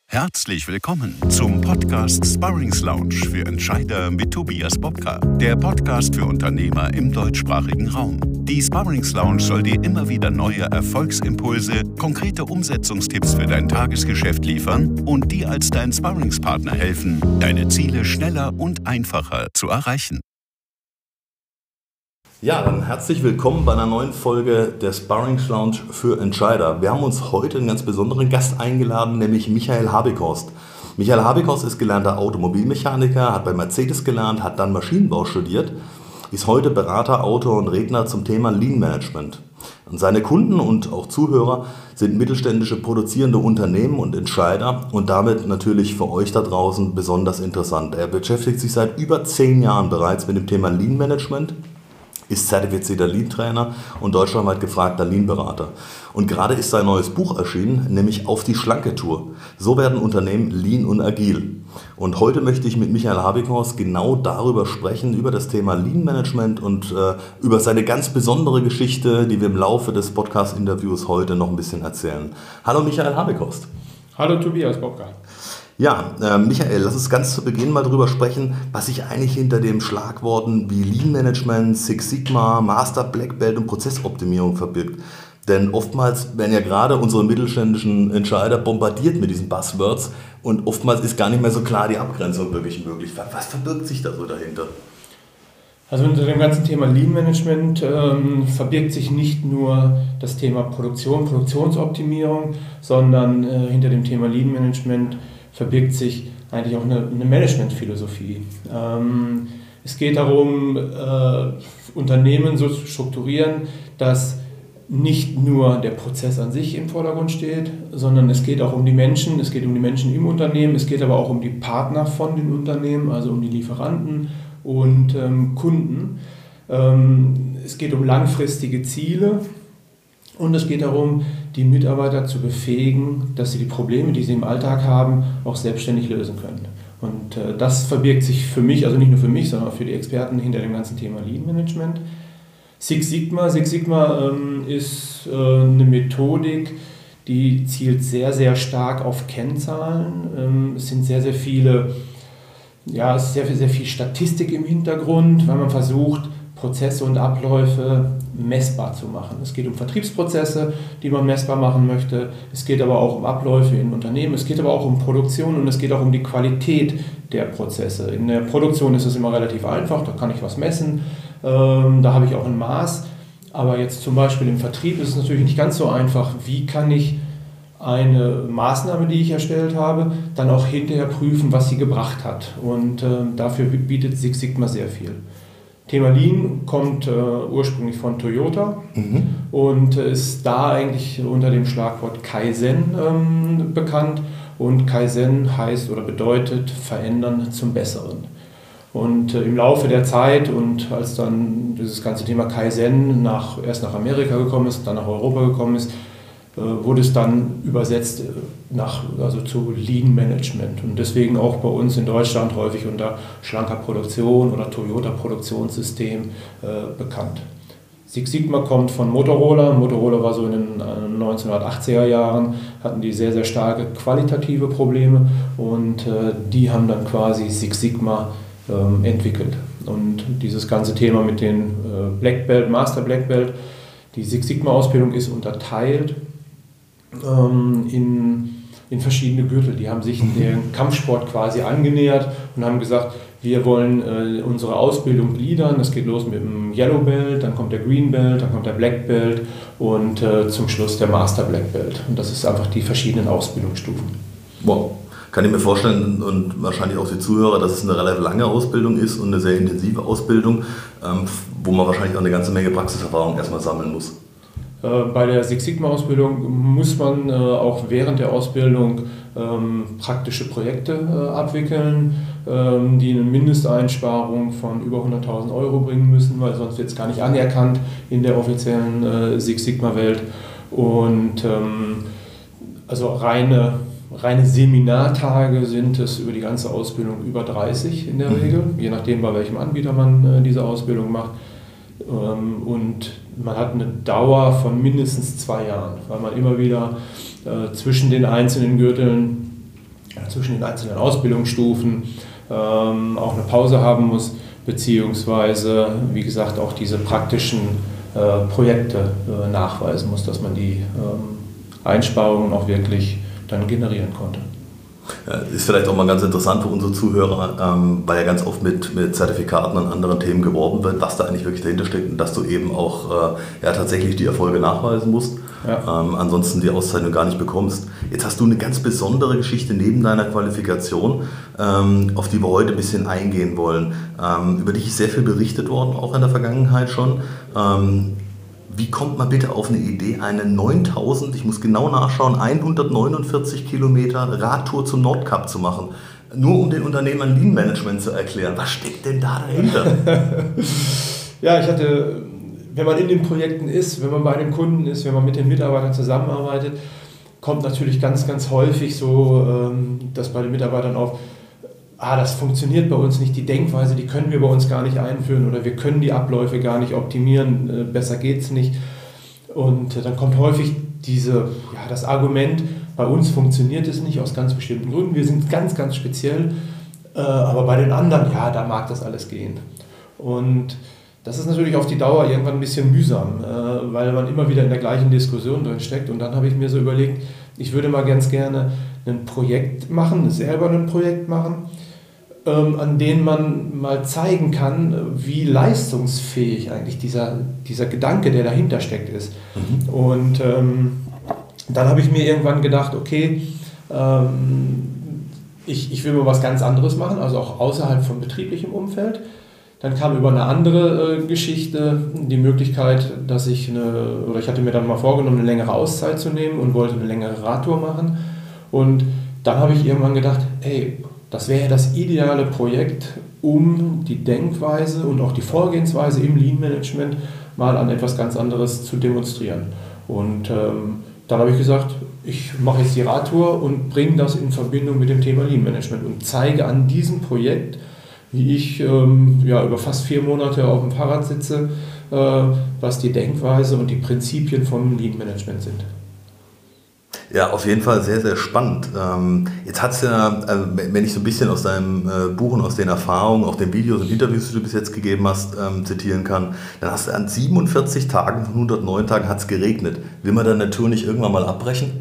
Herzlich willkommen zum Podcast Sparrings Lounge für Entscheider mit Tobias Bobka, der Podcast für Unternehmer im deutschsprachigen Raum. Die Sparrings Lounge soll dir immer wieder neue Erfolgsimpulse, konkrete Umsetzungstipps für dein Tagesgeschäft liefern und dir als dein Sparringspartner helfen, deine Ziele schneller und einfacher zu erreichen. Ja, dann herzlich willkommen bei einer neuen Folge der Sparrings Lounge für Entscheider. Wir haben uns heute einen ganz besonderen Gast eingeladen, nämlich Michael Habekhorst. Michael Habekhorst ist gelernter Automobilmechaniker, hat bei Mercedes gelernt, hat dann Maschinenbau studiert, ist heute Berater, Autor und Redner zum Thema Lean Management. Und seine Kunden und auch Zuhörer sind mittelständische produzierende Unternehmen und Entscheider und damit natürlich für euch da draußen besonders interessant. Er beschäftigt sich seit über 10 Jahren bereits mit dem Thema Lean Management, ist zertifizierter Lean-Trainer und deutschlandweit gefragter Lean-Berater. Und gerade ist sein neues Buch erschienen, nämlich Auf die schlanke Tour. So werden Unternehmen lean und agil. Und heute möchte ich mit Michael Habekhorst genau darüber sprechen, über das Thema Lean-Management und über seine ganz besondere Geschichte, die wir im Laufe des Podcast-Interviews heute noch ein bisschen erzählen. Hallo Michael Habekhorst. Hallo Tobias Bobka. Ja, Michael, lass uns ganz zu Beginn mal drüber sprechen, was sich eigentlich hinter den Schlagworten wie Lean Management, Six Sigma, Master Black Belt und Prozessoptimierung verbirgt. Denn oftmals werden ja gerade unsere mittelständischen Entscheider bombardiert mit diesen Buzzwords und oftmals ist gar nicht mehr so klar die Abgrenzung wirklich möglich. Was verbirgt sich da so dahinter? Also unter dem ganzen Thema Lean Management verbirgt sich nicht nur das Thema Produktionsoptimierung, sondern hinter dem Thema Lean Management verbirgt sich eigentlich auch eine Managementphilosophie. Es geht darum, Unternehmen so zu strukturieren, dass nicht nur der Prozess an sich im Vordergrund steht, sondern es geht auch um die Menschen, es geht um die Menschen im Unternehmen, es geht aber auch um die Partner von den Unternehmen, also um die Lieferanten und Kunden. Es geht um langfristige Ziele. Und es geht darum, die Mitarbeiter zu befähigen, dass sie die Probleme, die sie im Alltag haben, auch selbstständig lösen können. Und das verbirgt sich für mich, also nicht nur für mich, sondern auch für die Experten hinter dem ganzen Thema Lean Management. Six Sigma ist eine Methodik, die zielt sehr, sehr stark auf Kennzahlen. Es sind sehr, sehr viele, es ist sehr viel Statistik im Hintergrund, weil man versucht, Prozesse und Abläufe messbar zu machen. Es geht um Vertriebsprozesse, die man messbar machen möchte. Es geht aber auch um Abläufe in Unternehmen. Es geht aber auch um Produktion und es geht auch um die Qualität der Prozesse. In der Produktion ist es immer relativ einfach, da kann ich was messen, da habe ich auch ein Maß. Aber jetzt zum Beispiel im Vertrieb ist es natürlich nicht ganz so einfach. Wie kann ich eine Maßnahme, die ich erstellt habe, dann auch hinterher prüfen, was sie gebracht hat? Und dafür bietet Six Sigma sehr viel. Thema Lean kommt ursprünglich von Toyota und ist da eigentlich unter dem Schlagwort Kaizen bekannt. Und Kaizen heißt oder bedeutet verändern zum Besseren. Und im Laufe der Zeit und als dann dieses ganze Thema Kaizen erst nach Amerika gekommen ist, dann nach Europa gekommen ist, wurde es dann übersetzt zu Lean Management und deswegen auch bei uns in Deutschland häufig unter schlanker Produktion oder Toyota Produktionssystem bekannt. Six Sigma kommt von Motorola. Motorola war so in den 1980er Jahren, hatten die sehr, sehr starke qualitative Probleme und die haben dann quasi Six Sigma entwickelt. Und dieses ganze Thema mit den Black Belt, Master Black Belt, die Six Sigma Ausbildung ist unterteilt in verschiedene Gürtel. Die haben sich den Kampfsport quasi angenähert und haben gesagt, wir wollen unsere Ausbildung gliedern. Das geht los mit dem Yellow Belt, dann kommt der Green Belt, dann kommt der Black Belt und zum Schluss der Master Black Belt. Und das ist einfach die verschiedenen Ausbildungsstufen. Wow. Kann ich mir vorstellen und wahrscheinlich auch die Zuhörer, dass es eine relativ lange Ausbildung ist und eine sehr intensive Ausbildung, wo man wahrscheinlich auch eine ganze Menge Praxiserfahrung erstmal sammeln muss. Bei der Six Sigma Ausbildung muss man auch während der Ausbildung praktische Projekte abwickeln, die eine Mindesteinsparung von über 100.000 Euro bringen müssen, weil sonst wird es gar nicht anerkannt in der offiziellen Six Sigma Welt. Und also reine Seminartage sind es über die ganze Ausbildung über 30 in der Regel, je nachdem bei welchem Anbieter man diese Ausbildung macht. Und man hat eine Dauer von mindestens 2 Jahren, weil man immer wieder zwischen den einzelnen Gürteln zwischen den einzelnen Ausbildungsstufen auch eine Pause haben muss, beziehungsweise, wie gesagt, auch diese praktischen Projekte nachweisen muss, dass man die Einsparungen auch wirklich dann generieren konnte. Ja, ist vielleicht auch mal ganz interessant für unsere Zuhörer, weil ja ganz oft mit Zertifikaten und anderen Themen geworben wird, was da eigentlich wirklich dahinter steckt und dass du eben auch tatsächlich die Erfolge nachweisen musst, ansonsten die Auszeichnung gar nicht bekommst. Jetzt hast du eine ganz besondere Geschichte neben deiner Qualifikation, auf die wir heute ein bisschen eingehen wollen. Über dich ist sehr viel berichtet worden, auch in der Vergangenheit schon. Wie kommt man bitte auf eine Idee, eine 9000, ich muss genau nachschauen, 149 Kilometer Radtour zum Nordkap zu machen? Nur um den Unternehmern Lean Management zu erklären. Was steckt denn da dahinter? Ja, wenn man in den Projekten ist, wenn man bei den Kunden ist, wenn man mit den Mitarbeitern zusammenarbeitet, kommt natürlich ganz, ganz häufig so, dass bei den Mitarbeitern auf, das funktioniert bei uns nicht, die Denkweise, die können wir bei uns gar nicht einführen oder wir können die Abläufe gar nicht optimieren, besser geht's nicht. Und dann kommt häufig das Argument, bei uns funktioniert es nicht aus ganz bestimmten Gründen, wir sind ganz, ganz speziell, aber bei den anderen, da mag das alles gehen. Und das ist natürlich auf die Dauer irgendwann ein bisschen mühsam, weil man immer wieder in der gleichen Diskussion drin steckt. Und dann habe ich mir so überlegt, ich würde mal ganz gerne ein Projekt machen, selber ein Projekt machen, an dem man mal zeigen kann, wie leistungsfähig eigentlich dieser Gedanke, der dahinter steckt, ist. Mhm. Und dann habe ich mir irgendwann gedacht, okay, ich will mal was ganz anderes machen, also auch außerhalb vom betrieblichen Umfeld. Dann kam über eine andere Geschichte die Möglichkeit, dass ich hatte mir dann mal vorgenommen, eine längere Auszeit zu nehmen und wollte eine längere Radtour machen. Und dann habe ich irgendwann gedacht, das wäre ja das ideale Projekt, um die Denkweise und auch die Vorgehensweise im Lean Management mal an etwas ganz anderes zu demonstrieren. Und dann habe ich gesagt, ich mache jetzt die Radtour und bringe das in Verbindung mit dem Thema Lean Management und zeige an diesem Projekt, wie ich über fast 4 Monate auf dem Fahrrad sitze, was die Denkweise und die Prinzipien vom Lean Management sind. Ja, auf jeden Fall sehr, sehr spannend. Jetzt hat es ja, wenn ich so ein bisschen aus deinem Buch und aus den Erfahrungen, auch den Videos und Interviews, die du bis jetzt gegeben hast, zitieren kann, dann hast du an 47 Tagen von 109 Tagen hat es geregnet. Will man dann Natur nicht irgendwann mal abbrechen?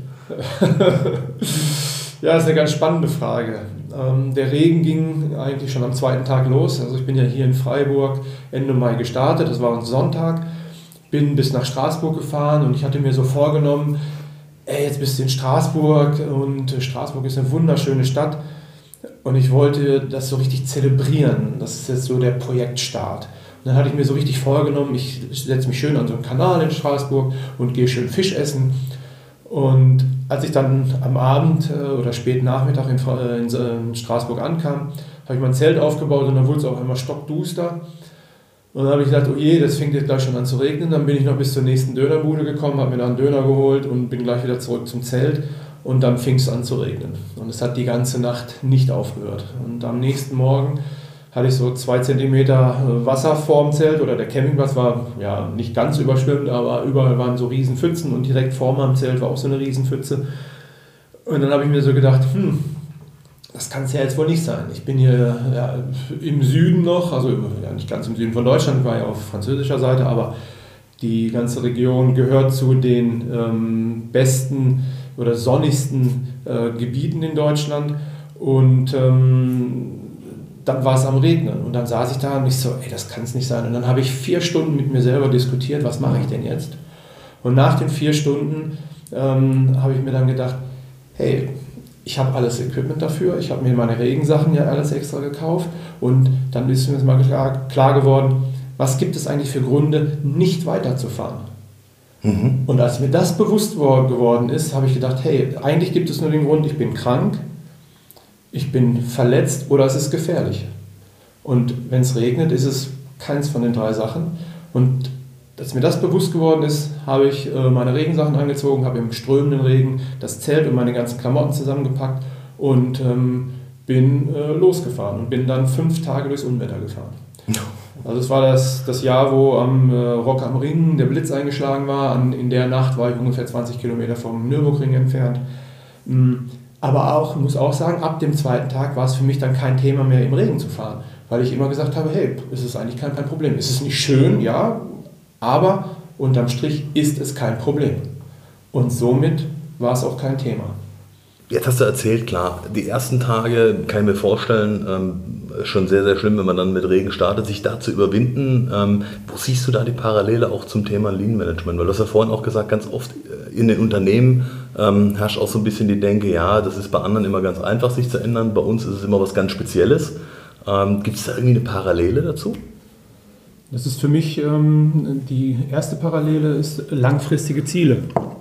Ja, das ist eine ganz spannende Frage. Der Regen ging eigentlich schon am 2. Tag los. Also ich bin ja hier in Freiburg Ende Mai gestartet, das war ein Sonntag, bin bis nach Straßburg gefahren und ich hatte mir so vorgenommen, jetzt bist du in Straßburg und Straßburg ist eine wunderschöne Stadt und ich wollte das so richtig zelebrieren. Das ist jetzt so der Projektstart. Und dann hatte ich mir so richtig vorgenommen, ich setze mich schön an so einen Kanal in Straßburg und gehe schön Fisch essen. Und als ich dann am Abend oder späten Nachmittag in Straßburg ankam, habe ich mein Zelt aufgebaut und dann wurde es auch immer stockduster. Und dann habe ich gedacht, oh je, das fängt jetzt gleich schon an zu regnen. Dann bin ich noch bis zur nächsten Dönerbude gekommen, habe mir da einen Döner geholt und bin gleich wieder zurück zum Zelt. Und dann fing es an zu regnen. Und es hat die ganze Nacht nicht aufgehört. Und am nächsten Morgen hatte ich so 2 Zentimeter Wasser vorm Zelt oder der Campingplatz war ja nicht ganz überschwemmt, aber überall waren so Riesenpfützen und direkt vor meinem Zelt war auch so eine Riesenpfütze. Und dann habe ich mir so gedacht, das kann es ja jetzt wohl nicht sein. Ich bin hier im Süden noch, also nicht ganz im Süden von Deutschland, ich war ja auf französischer Seite, aber die ganze Region gehört zu den besten oder sonnigsten Gebieten in Deutschland und dann war es am Regnen und dann saß ich da und ich so, das kann es nicht sein. Und dann habe ich 4 Stunden mit mir selber diskutiert, was mache ich denn jetzt? Und nach den 4 Stunden habe ich mir dann gedacht, ich habe alles Equipment dafür, ich habe mir meine Regensachen ja alles extra gekauft und dann ist mir mal klar geworden, was gibt es eigentlich für Gründe, nicht weiterzufahren? Mhm. Und als mir das bewusst geworden ist, habe ich gedacht, eigentlich gibt es nur den Grund, ich bin krank, ich bin verletzt oder es ist gefährlich. Und wenn es regnet, ist es keins von den 3 Sachen. Und als mir das bewusst geworden ist, habe ich meine Regensachen angezogen, habe im strömenden Regen das Zelt und meine ganzen Klamotten zusammengepackt und bin losgefahren und bin dann 5 Tage durchs Unwetter gefahren. Also es war das Jahr, wo am Rock am Ring der Blitz eingeschlagen war. In der Nacht war ich ungefähr 20 Kilometer vom Nürburgring entfernt. Aber auch, muss auch sagen, ab dem zweiten Tag war es für mich dann kein Thema mehr, im Regen zu fahren. Weil ich immer gesagt habe, hey, es ist eigentlich kein Problem. Es ist nicht schön, ja, aber unterm Strich ist es kein Problem. Und somit war es auch kein Thema. Jetzt hast du erzählt, klar, die ersten Tage, kann ich mir vorstellen, schon sehr, sehr schlimm, wenn man dann mit Regen startet, sich da zu überwinden. Wo siehst du da die Parallele auch zum Thema Lean Management? Weil du hast ja vorhin auch gesagt, ganz oft in den Unternehmen herrscht auch so ein bisschen die Denke, ja, das ist bei anderen immer ganz einfach, sich zu ändern. Bei uns ist es immer was ganz Spezielles. Gibt es da irgendwie eine Parallele dazu? Das ist für mich, die erste Parallele ist langfristige Ziele.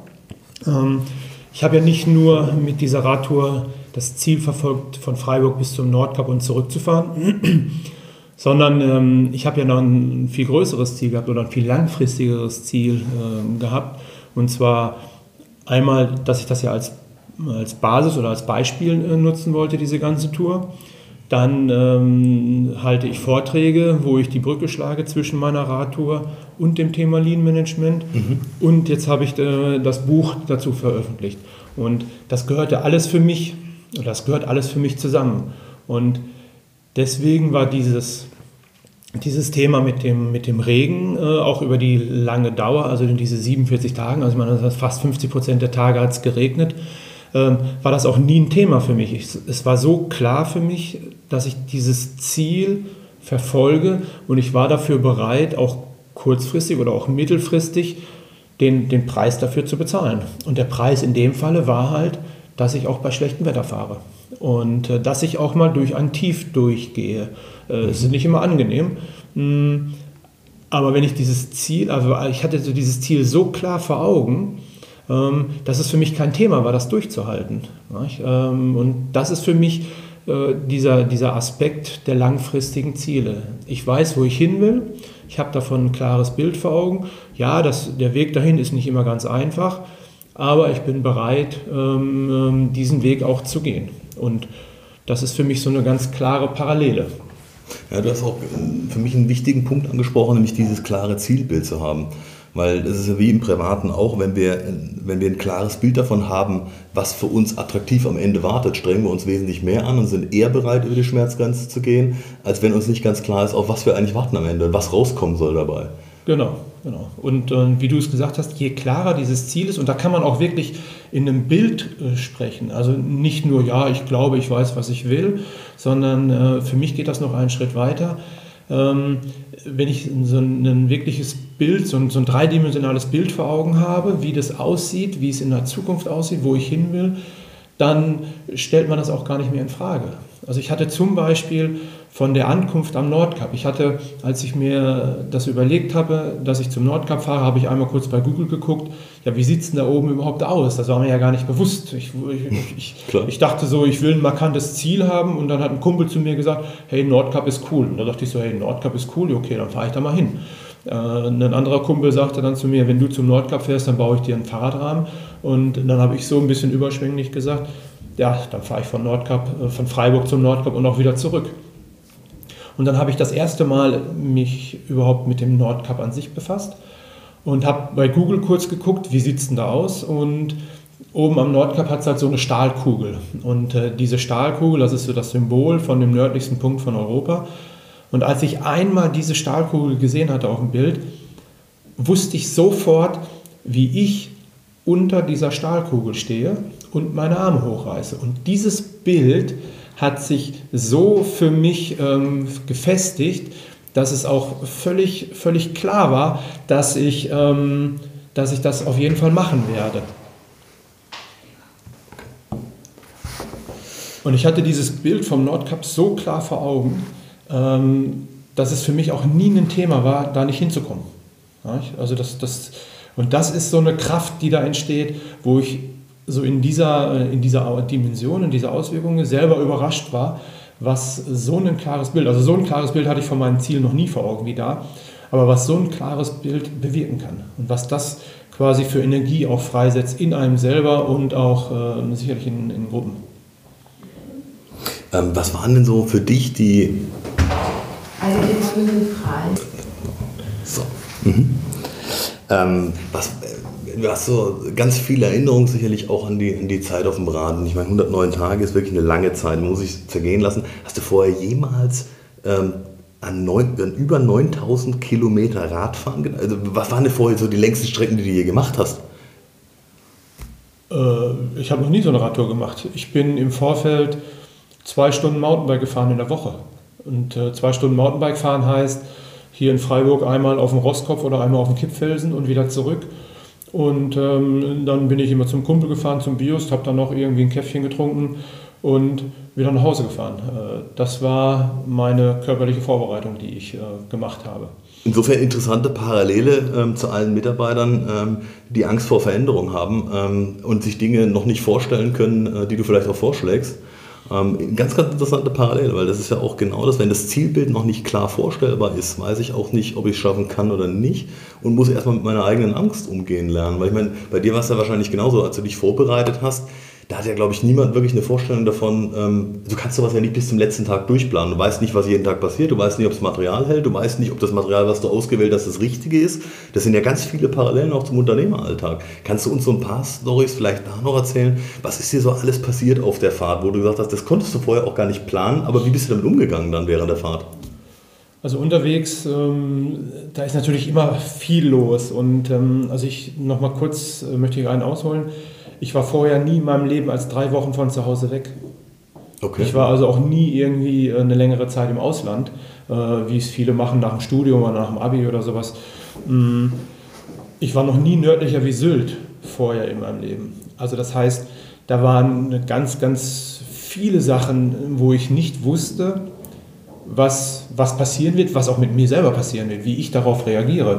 Ich habe ja nicht nur mit dieser Radtour das Ziel verfolgt, von Freiburg bis zum Nordkap und zurückzufahren, sondern ich habe ja noch ein viel größeres Ziel gehabt oder ein viel langfristigeres Ziel gehabt. Und zwar einmal, dass ich das ja als Basis oder als Beispiel nutzen wollte, diese ganze Tour. Dann halte ich Vorträge, wo ich die Brücke schlage zwischen meiner Radtour und dem Thema Lean Management. Und jetzt habe ich das Buch dazu veröffentlicht. Und das gehörte alles für mich, oder das gehört alles für mich zusammen. Und deswegen war dieses Thema mit dem Regen auch über die lange Dauer, also in diese 47 Tagen, also ich meine, fast 50% der Tage hat es geregnet, war das auch nie ein Thema für mich. Es war so klar für mich, dass ich dieses Ziel verfolge und ich war dafür bereit, auch kurzfristig oder auch mittelfristig den Preis dafür zu bezahlen. Und der Preis in dem Falle war halt, dass ich auch bei schlechtem Wetter fahre und dass ich auch mal durch ein Tief durchgehe. Es ist nicht immer angenehm, aber wenn ich dieses Ziel, also ich hatte so dieses Ziel so klar vor Augen, dass es für mich kein Thema war, das durchzuhalten. Und das ist für mich dieser Aspekt der langfristigen Ziele. Ich weiß, wo ich hin will, ich habe davon ein klares Bild vor Augen. Ja, der Weg dahin ist nicht immer ganz einfach, aber ich bin bereit, diesen Weg auch zu gehen. Und das ist für mich so eine ganz klare Parallele. Ja, du hast auch für mich einen wichtigen Punkt angesprochen, nämlich dieses klare Zielbild zu haben. Weil es ist ja wie im Privaten auch, wenn wir ein klares Bild davon haben, was für uns attraktiv am Ende wartet, strengen wir uns wesentlich mehr an und sind eher bereit, über die Schmerzgrenze zu gehen, als wenn uns nicht ganz klar ist, auf was wir eigentlich warten am Ende und was rauskommen soll dabei. Genau. Und wie du es gesagt hast, je klarer dieses Ziel ist, und da kann man auch wirklich in einem Bild sprechen, also nicht nur, ja, ich glaube, ich weiß, was ich will, sondern für mich geht das noch einen Schritt weiter. Wenn ich so ein wirkliches Bild, so ein dreidimensionales Bild vor Augen habe, wie das aussieht, wie es in der Zukunft aussieht, wo ich hin will, dann stellt man das auch gar nicht mehr in Frage. Also ich hatte zum Beispiel von der Ankunft am Nordkap, als ich mir das überlegt habe, dass ich zum Nordkap fahre, habe ich einmal kurz bei Google geguckt, ja, wie sieht es denn da oben überhaupt aus? Das war mir ja gar nicht bewusst. Ich dachte so, ich will ein markantes Ziel haben und dann hat ein Kumpel zu mir gesagt, hey, Nordkap ist cool. Und da dachte ich so, hey, Nordkap ist cool, okay, dann fahre ich da mal hin. Ein anderer Kumpel sagte dann zu mir, wenn du zum Nordkap fährst, dann baue ich dir einen Fahrradrahmen. Und dann habe ich so ein bisschen überschwänglich gesagt, ja, dann fahre ich von Freiburg zum Nordkap und auch wieder zurück. Und dann habe ich das erste Mal mich überhaupt mit dem Nordkap an sich befasst und habe bei Google kurz geguckt, wie sieht es denn da aus? Und oben am Nordkap hat es halt so eine Stahlkugel. Und diese Stahlkugel, das ist so das Symbol von dem nördlichsten Punkt von Europa. Und als ich einmal diese Stahlkugel gesehen hatte auf dem Bild, wusste ich sofort, wie ich unter dieser Stahlkugel stehe und meine Arme hochreiße. Und dieses Bild hat sich so für mich gefestigt, dass es auch völlig klar war, dass ich das auf jeden Fall machen werde. Und ich hatte dieses Bild vom Nordkap so klar vor Augen, dass es für mich auch nie ein Thema war, da nicht hinzukommen. Also das ist so eine Kraft, die da entsteht, wo ich so in dieser Dimension, in dieser Auswirkung selber überrascht war, was so ein klares Bild, also so ein klares Bild hatte ich von meinem Ziel noch nie vor Augen wie da, aber was so ein klares Bild bewirken kann und was das quasi für Energie auch freisetzt in einem selber und auch sicherlich in Gruppen. Was waren denn so für dich die... Also die frei. So. Was du hast so ganz viele Erinnerungen sicherlich auch an die Zeit auf dem Rad. Und ich meine, 109 Tage ist wirklich eine lange Zeit, man muss sich zergehen lassen. Hast du vorher jemals an über 9000 Kilometer Radfahren? Also was waren denn vorher so die längsten Strecken, die du je gemacht hast? Ich habe noch nie so eine Radtour gemacht. Ich bin im Vorfeld 2 Stunden Mountainbike gefahren in der Woche. Und 2 Stunden Mountainbike fahren heißt, hier in Freiburg einmal auf dem Rostkopf oder einmal auf dem Kippfelsen und wieder zurück. Und dann bin ich immer zum Kumpel gefahren, zum Bios, habe dann noch irgendwie ein Käffchen getrunken und wieder nach Hause gefahren. Das war meine körperliche Vorbereitung, die ich gemacht habe. Insofern interessante Parallele zu allen Mitarbeitern, die Angst vor Veränderung haben und sich Dinge noch nicht vorstellen können, die du vielleicht auch vorschlägst. Ganz, ganz interessante Parallele, weil das ist ja auch genau das, wenn das Zielbild noch nicht klar vorstellbar ist, weiß ich auch nicht, ob ich es schaffen kann oder nicht und muss erstmal mit meiner eigenen Angst umgehen lernen. Weil ich meine, bei dir war es ja wahrscheinlich genauso, als du dich vorbereitet hast. Da hat ja, glaube ich, niemand wirklich eine Vorstellung davon, du kannst sowas ja nicht bis zum letzten Tag durchplanen. Du weißt nicht, was jeden Tag passiert, du weißt nicht, ob das Material hält, du weißt nicht, ob das Material, was du ausgewählt hast, das Richtige ist. Das sind ja ganz viele Parallelen auch zum Unternehmeralltag. Kannst du uns so ein paar Storys vielleicht da noch erzählen? Was ist dir so alles passiert auf der Fahrt, wo du gesagt hast, das konntest du vorher auch gar nicht planen, aber wie bist du damit umgegangen dann während der Fahrt? Also unterwegs, da ist natürlich immer viel los und also ich nochmal kurz möchte ich einen ausholen. Ich war vorher nie in meinem Leben als 3 Wochen von zu Hause weg. Okay. Ich war also auch nie irgendwie eine längere Zeit im Ausland, wie es viele machen nach dem Studium oder nach dem Abi oder sowas. Ich war noch nie nördlicher wie Sylt vorher in meinem Leben. Also das heißt, da waren ganz, ganz viele Sachen, wo ich nicht wusste, was passieren wird, was auch mit mir selber passieren wird, wie ich darauf reagiere.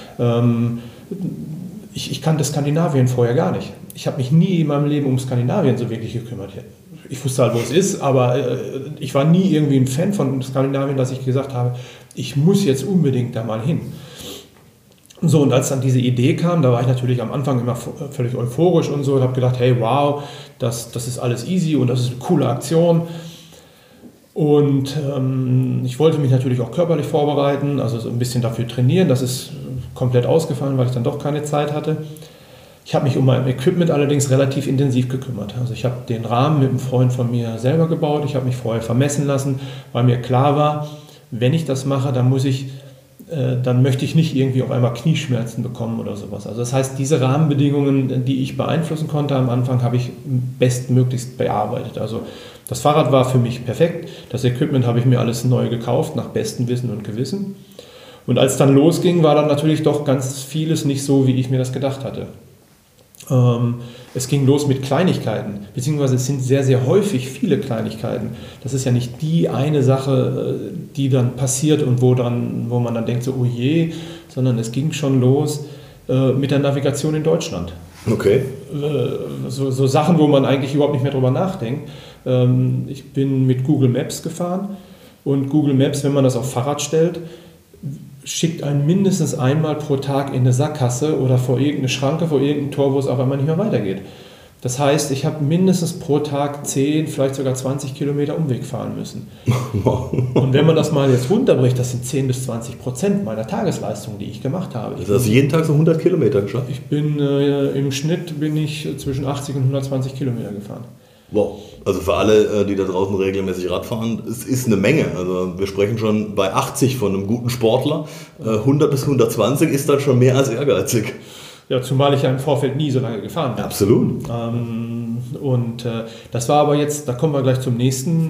Ich kannte Skandinavien vorher gar nicht. Ich habe mich nie in meinem Leben um Skandinavien so wirklich gekümmert. Ich wusste halt, wo es ist, aber ich war nie irgendwie ein Fan von Skandinavien, dass ich gesagt habe, ich muss jetzt unbedingt da mal hin. So, und als dann diese Idee kam, da war ich natürlich am Anfang immer völlig euphorisch und so und habe gedacht, hey, wow, das ist alles easy und das ist eine coole Aktion. Und ich wollte mich natürlich auch körperlich vorbereiten, also so ein bisschen dafür trainieren. Das ist komplett ausgefallen, weil ich dann doch keine Zeit hatte. Ich habe mich um mein Equipment allerdings relativ intensiv gekümmert. Also ich habe den Rahmen mit einem Freund von mir selber gebaut. Ich habe mich vorher vermessen lassen, weil mir klar war, wenn ich das mache, dann möchte ich nicht irgendwie auf einmal Knieschmerzen bekommen oder sowas. Also das heißt, diese Rahmenbedingungen, die ich beeinflussen konnte am Anfang, habe ich bestmöglichst bearbeitet. Also das Fahrrad war für mich perfekt. Das Equipment habe ich mir alles neu gekauft, nach bestem Wissen und Gewissen. Und als dann losging, war dann natürlich doch ganz vieles nicht so, wie ich mir das gedacht hatte. Es ging los mit Kleinigkeiten, beziehungsweise es sind sehr, sehr häufig viele Kleinigkeiten. Das ist ja nicht die eine Sache, die dann passiert und wo man dann denkt, so, oh je, sondern es ging schon los mit der Navigation in Deutschland. Okay. So Sachen, wo man eigentlich überhaupt nicht mehr drüber nachdenkt. Ich bin mit Google Maps gefahren und Google Maps, wenn man das auf Fahrrad stellt, schickt einen mindestens einmal pro Tag in eine Sackgasse oder vor irgendeine Schranke, vor irgendein Tor, wo es auf einmal nicht mehr weitergeht. Das heißt, ich habe mindestens pro Tag 10, vielleicht sogar 20 Kilometer Umweg fahren müssen. Und wenn man das mal jetzt runterbricht, das sind 10-20% meiner Tagesleistung, die ich gemacht habe. Also hast du jeden Tag so 100 Kilometer geschafft? Im Schnitt bin ich zwischen 80 und 120 Kilometer gefahren. Wow, also für alle, die da draußen regelmäßig Rad fahren, es ist eine Menge. Also wir sprechen schon bei 80 von einem guten Sportler. 100 bis 120 ist dann schon mehr als ehrgeizig. Ja, zumal ich ja im Vorfeld nie so lange gefahren bin. Absolut. Das war aber jetzt, da kommen wir gleich zum nächsten,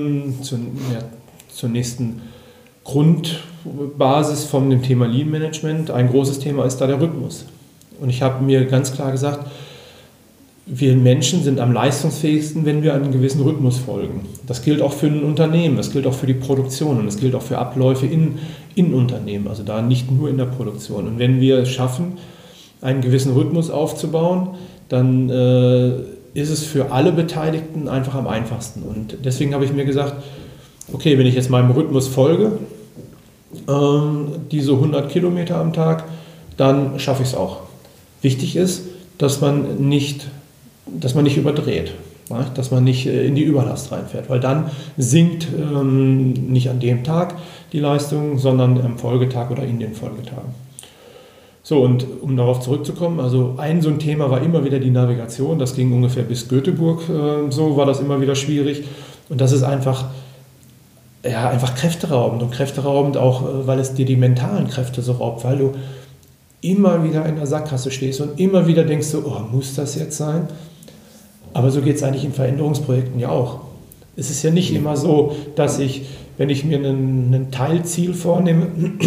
zur nächsten Grundbasis von dem Thema Lean Management. Ein großes Thema ist da der Rhythmus. Und ich habe mir ganz klar gesagt, wir Menschen sind am leistungsfähigsten, wenn wir einem gewissen Rhythmus folgen. Das gilt auch für ein Unternehmen, das gilt auch für die Produktion und das gilt auch für Abläufe in Unternehmen, also da nicht nur in der Produktion. Und wenn wir es schaffen, einen gewissen Rhythmus aufzubauen, dann ist es für alle Beteiligten einfach am einfachsten. Und deswegen habe ich mir gesagt, okay, wenn ich jetzt meinem Rhythmus folge, diese 100 Kilometer am Tag, dann schaffe ich es auch. Wichtig ist, dass man nicht überdreht, dass man nicht in die Überlast reinfährt, weil dann sinkt nicht an dem Tag die Leistung, sondern am Folgetag oder in den Folgetagen. So, und um darauf zurückzukommen, also so ein Thema war immer wieder die Navigation, das ging ungefähr bis Göteborg, so war das immer wieder schwierig. Und das ist einfach kräfteraubend, und kräfteraubend auch, weil es dir die mentalen Kräfte so raubt, weil du immer wieder in der Sackgasse stehst und immer wieder denkst so, oh, muss das jetzt sein? Aber so geht es eigentlich in Veränderungsprojekten ja auch. Es ist ja nicht immer so, dass ich, wenn ich mir ein Teilziel vornehme,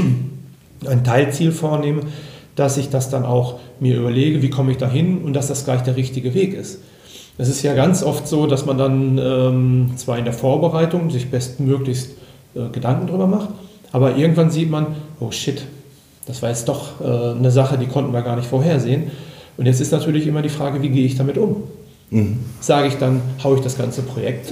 dass ich das dann auch mir überlege, wie komme ich da hin und dass das gleich der richtige Weg ist. Es ist ja ganz oft so, dass man dann zwar in der Vorbereitung sich bestmöglichst Gedanken drüber macht, aber irgendwann sieht man, oh shit, das war jetzt doch eine Sache, die konnten wir gar nicht vorhersehen. Und jetzt ist natürlich immer die Frage, wie gehe ich damit um? Sage ich dann, haue ich das ganze Projekt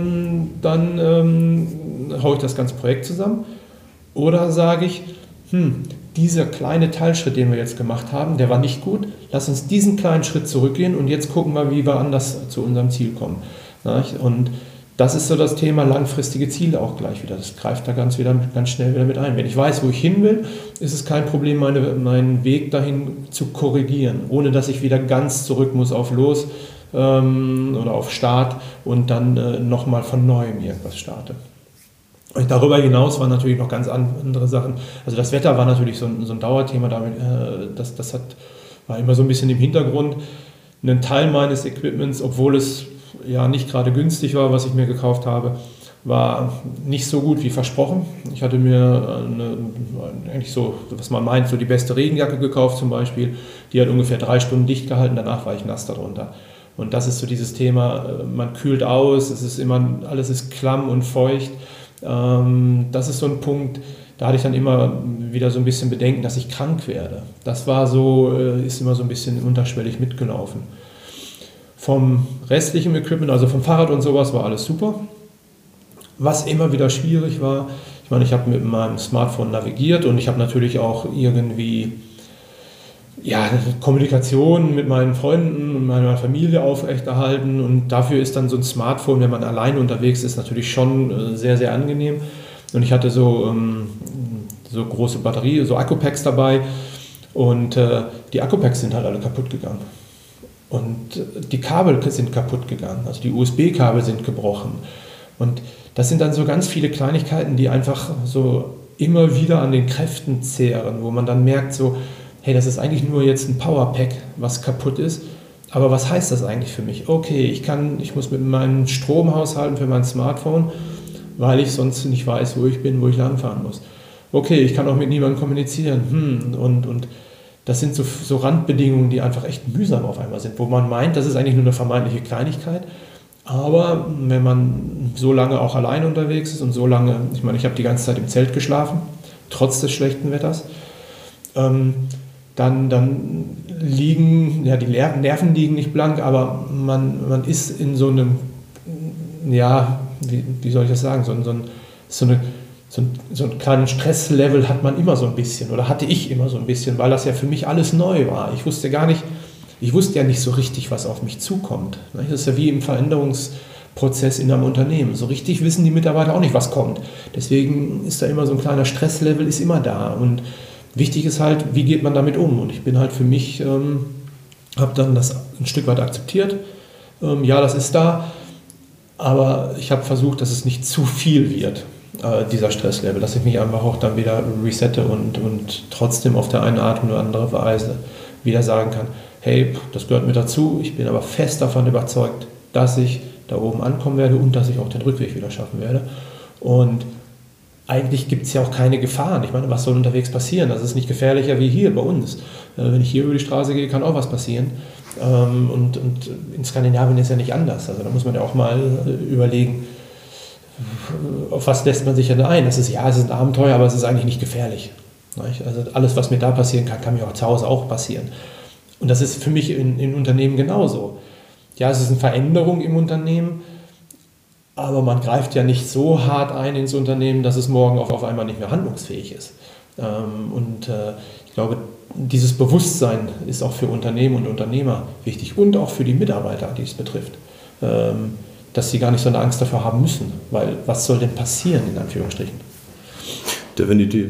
zusammen? Oder sage ich, dieser kleine Teilschritt, den wir jetzt gemacht haben, der war nicht gut. Lass uns diesen kleinen Schritt zurückgehen und jetzt gucken wir, wie wir anders zu unserem Ziel kommen. Und das ist so das Thema langfristige Ziele auch gleich wieder. Das greift da ganz schnell wieder mit ein. Wenn ich weiß, wo ich hin will, ist es kein Problem, meinen Weg dahin zu korrigieren, ohne dass ich wieder ganz zurück muss auf Los oder auf Start und dann nochmal von Neuem irgendwas starte. Und darüber hinaus waren natürlich noch ganz andere Sachen. Also das Wetter war natürlich so ein Dauerthema, war immer so ein bisschen im Hintergrund. Ein Teil meines Equipments, obwohl es ja nicht gerade günstig war, was ich mir gekauft habe, war nicht so gut wie versprochen. Ich hatte mir eigentlich so, was man meint, so die beste Regenjacke gekauft zum Beispiel. Die hat ungefähr 3 Stunden dicht gehalten, danach war ich nass darunter. Und das ist so dieses Thema, man kühlt aus, alles ist klamm und feucht. Das ist so ein Punkt, da hatte ich dann immer wieder so ein bisschen Bedenken, dass ich krank werde. Das war so, ist immer so ein bisschen unterschwellig mitgelaufen. Vom restlichen Equipment, also vom Fahrrad und sowas, war alles super. Was immer wieder schwierig war, ich habe mit meinem Smartphone navigiert und ich habe natürlich auch irgendwie Kommunikation mit meinen Freunden und meiner Familie aufrechterhalten, und dafür ist dann so ein Smartphone, wenn man alleine unterwegs ist, natürlich schon sehr, sehr angenehm. Und ich hatte so große Batterie, so Akkupacks dabei, und die Akkupacks sind halt alle kaputt gegangen. Und die Kabel sind kaputt gegangen, also die USB-Kabel sind gebrochen. Und das sind dann so ganz viele Kleinigkeiten, die einfach so immer wieder an den Kräften zehren, wo man dann merkt so, hey, das ist eigentlich nur jetzt ein Powerpack, was kaputt ist, aber was heißt das eigentlich für mich? Okay, ich muss mit meinem Strom haushalten für mein Smartphone, weil ich sonst nicht weiß, wo ich bin, wo ich langfahren muss. Okay, ich kann auch mit niemandem kommunizieren. Und das sind so Randbedingungen, die einfach echt mühsam auf einmal sind, wo man meint, das ist eigentlich nur eine vermeintliche Kleinigkeit, aber wenn man so lange auch alleine unterwegs ist und so lange, ich habe die ganze Zeit im Zelt geschlafen, trotz des schlechten Wetters, dann liegen, die Nerven liegen nicht blank, aber man ist in so einem, wie soll ich das sagen, so einen kleinen Stresslevel hat man immer so ein bisschen, oder hatte ich immer so ein bisschen, weil das ja für mich alles neu war. Ich wusste ja nicht so richtig, was auf mich zukommt. Das ist ja wie im Veränderungsprozess in einem Unternehmen. So richtig wissen die Mitarbeiter auch nicht, was kommt. Deswegen ist da immer so ein kleiner Stresslevel, ist immer da. Und wichtig ist halt, wie geht man damit um? Und ich bin halt für mich, habe dann das ein Stück weit akzeptiert. Das ist da, aber ich habe versucht, dass es nicht zu viel wird, dieser Stresslevel, dass ich mich einfach auch dann wieder resette und trotzdem auf der eine Art oder andere Weise wieder sagen kann, hey, das gehört mir dazu, ich bin aber fest davon überzeugt, dass ich da oben ankommen werde und dass ich auch den Rückweg wieder schaffen werde. Und eigentlich gibt es ja auch keine Gefahren. Ich meine, was soll unterwegs passieren? Das ist nicht gefährlicher wie hier bei uns. Wenn ich hier über die Straße gehe, kann auch was passieren. Und in Skandinavien ist ja nicht anders. Also da muss man ja auch mal überlegen, auf was lässt man sich denn ein? Es ist ein Abenteuer, aber es ist eigentlich nicht gefährlich. Also alles, was mir da passieren kann, kann mir auch zu Hause auch passieren. Und das ist für mich in Unternehmen genauso. Ja, es ist eine Veränderung im Unternehmen, aber man greift ja nicht so hart ein ins Unternehmen, dass es morgen auf einmal nicht mehr handlungsfähig ist. Ich glaube, dieses Bewusstsein ist auch für Unternehmen und Unternehmer wichtig und auch für die Mitarbeiter, die es betrifft, dass sie gar nicht so eine Angst davor haben müssen, weil was soll denn passieren, in Anführungsstrichen? Definitiv.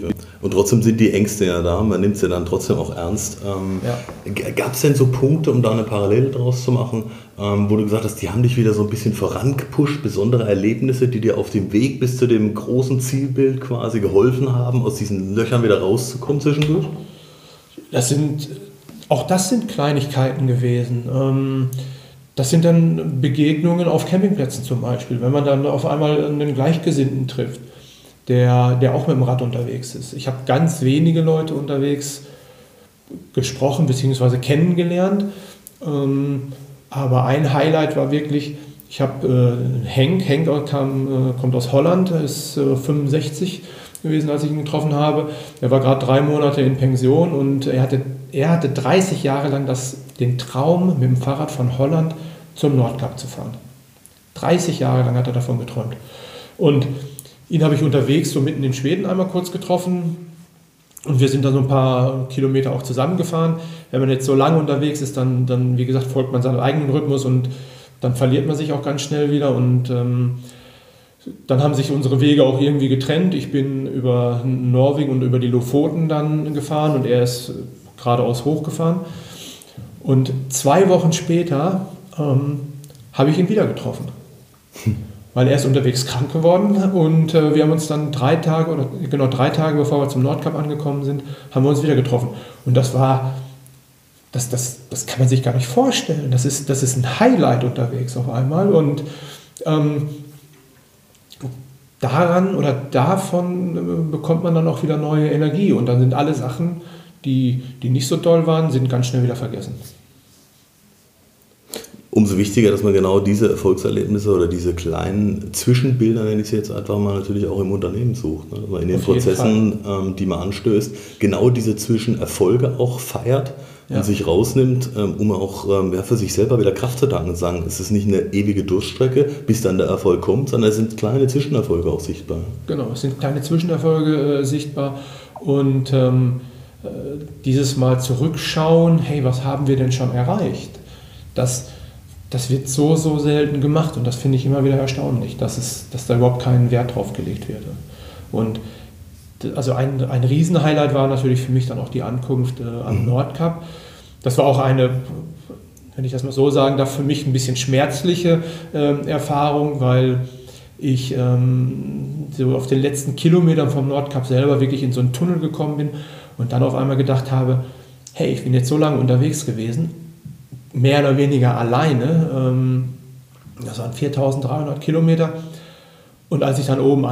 Und trotzdem sind die Ängste ja da, man nimmt sie dann trotzdem auch ernst. Gab es denn so Punkte, um da eine Parallele draus zu machen, wo du gesagt hast, die haben dich wieder so ein bisschen vorangepusht, besondere Erlebnisse, die dir auf dem Weg bis zu dem großen Zielbild quasi geholfen haben, aus diesen Löchern wieder rauszukommen zwischendurch? Das sind Kleinigkeiten gewesen. Das sind dann Begegnungen auf Campingplätzen zum Beispiel, wenn man dann auf einmal einen Gleichgesinnten trifft, der auch mit dem Rad unterwegs ist. Ich habe ganz wenige Leute unterwegs gesprochen bzw. kennengelernt, aber ein Highlight war wirklich, ich habe Henk kommt aus Holland, ist 65 gewesen, als ich ihn getroffen habe. Er war gerade 3 Monate in Pension und er hatte 30 Jahre lang den Traum, mit dem Fahrrad von Holland zum Nordkap zu fahren. 30 Jahre lang hat er davon geträumt. Und ihn habe ich unterwegs, so mitten in Schweden, einmal kurz getroffen. Und wir sind dann so ein paar Kilometer auch zusammengefahren. Wenn man jetzt so lange unterwegs ist, dann wie gesagt, folgt man seinem eigenen Rhythmus und dann verliert man sich auch ganz schnell wieder. Und dann haben sich unsere Wege auch irgendwie getrennt. Ich bin über Norwegen und über die Lofoten dann gefahren und er ist geradeaus hochgefahren. Und 2 Wochen später habe ich ihn wieder getroffen. Weil er ist unterwegs krank geworden und wir haben uns dann 3 Tage, bevor wir zum Nordkap angekommen sind, haben wir uns wieder getroffen. Und das kann man sich gar nicht vorstellen. Das ist ein Highlight unterwegs auf einmal und davon bekommt man dann auch wieder neue Energie und dann sind alle Sachen, die nicht so toll waren, sind ganz schnell wieder vergessen. Umso wichtiger, dass man genau diese Erfolgserlebnisse oder diese kleinen Zwischenbilder, nenne ich sie jetzt einfach mal, natürlich auch im Unternehmen sucht. Ne? Dass man in den Prozessen, die man anstößt, genau diese Zwischenerfolge auch feiert und sich rausnimmt, um auch für sich selber wieder Kraft zu tanken und sagen, es ist nicht eine ewige Durststrecke, bis dann der Erfolg kommt, sondern es sind kleine Zwischenerfolge auch sichtbar. Genau, es sind kleine Zwischenerfolge sichtbar und dieses Mal zurückschauen, hey, was haben wir denn schon erreicht? Das wird so selten gemacht und das finde ich immer wieder erstaunlich, dass da überhaupt kein Wert drauf gelegt wird. Und also ein Riesenhighlight war natürlich für mich dann auch die Ankunft am Nordkap. Das war auch eine, wenn ich das mal so sagen darf, für mich ein bisschen schmerzliche Erfahrung, weil ich so auf den letzten Kilometern vom Nordkap selber wirklich in so einen Tunnel gekommen bin und dann auf einmal gedacht habe, hey, ich bin jetzt so lange unterwegs gewesen, mehr oder weniger alleine, das waren 4.300 Kilometer und als ich dann oben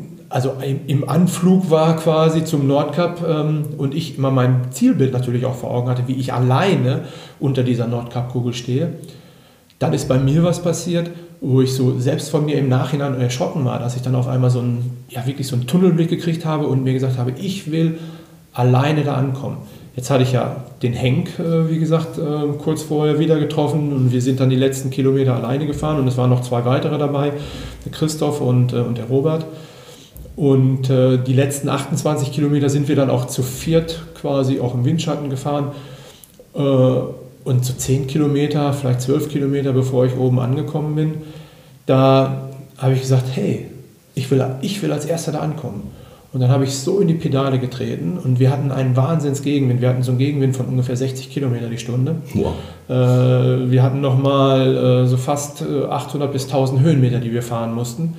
im Anflug war quasi zum Nordkap und ich immer mein Zielbild natürlich auch vor Augen hatte, wie ich alleine unter dieser Nordkap-Kugel stehe, dann ist bei mir was passiert, wo ich so selbst von mir im Nachhinein erschrocken war, dass ich dann auf einmal wirklich so einen Tunnelblick gekriegt habe und mir gesagt habe, ich will alleine da ankommen. Jetzt hatte ich ja den Henk, wie gesagt, kurz vorher wieder getroffen und wir sind dann die letzten Kilometer alleine gefahren und es waren noch 2 weitere dabei, der Christoph und der Robert. Und die letzten 28 Kilometer sind wir dann auch zu 4 quasi auch im Windschatten gefahren und zu 10 Kilometer, vielleicht 12 Kilometer, bevor ich oben angekommen bin, da habe ich gesagt, hey, ich will als Erster da ankommen. Und dann habe ich so in die Pedale getreten und wir hatten einen Wahnsinns-Gegenwind. Wir hatten so einen Gegenwind von ungefähr 60 Kilometer die Stunde. Wow. Wir hatten nochmal so fast 800 bis 1000 Höhenmeter, die wir fahren mussten.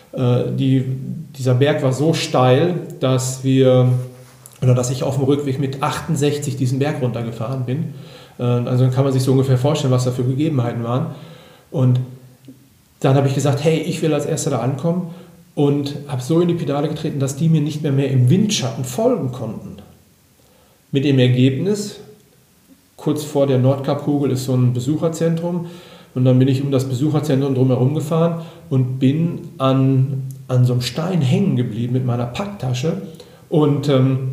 Dieser Berg war so steil, dass ich auf dem Rückweg mit 68 diesen Berg runtergefahren bin. Also dann kann man sich so ungefähr vorstellen, was da für Gegebenheiten waren. Und dann habe ich gesagt, hey, ich will als Erster da ankommen. Und habe so in die Pedale getreten, dass die mir nicht mehr im Windschatten folgen konnten. Mit dem Ergebnis, kurz vor der Nordkap-Kugel ist so ein Besucherzentrum und dann bin ich um das Besucherzentrum drumherum gefahren und bin an so einem Stein hängen geblieben mit meiner Packtasche und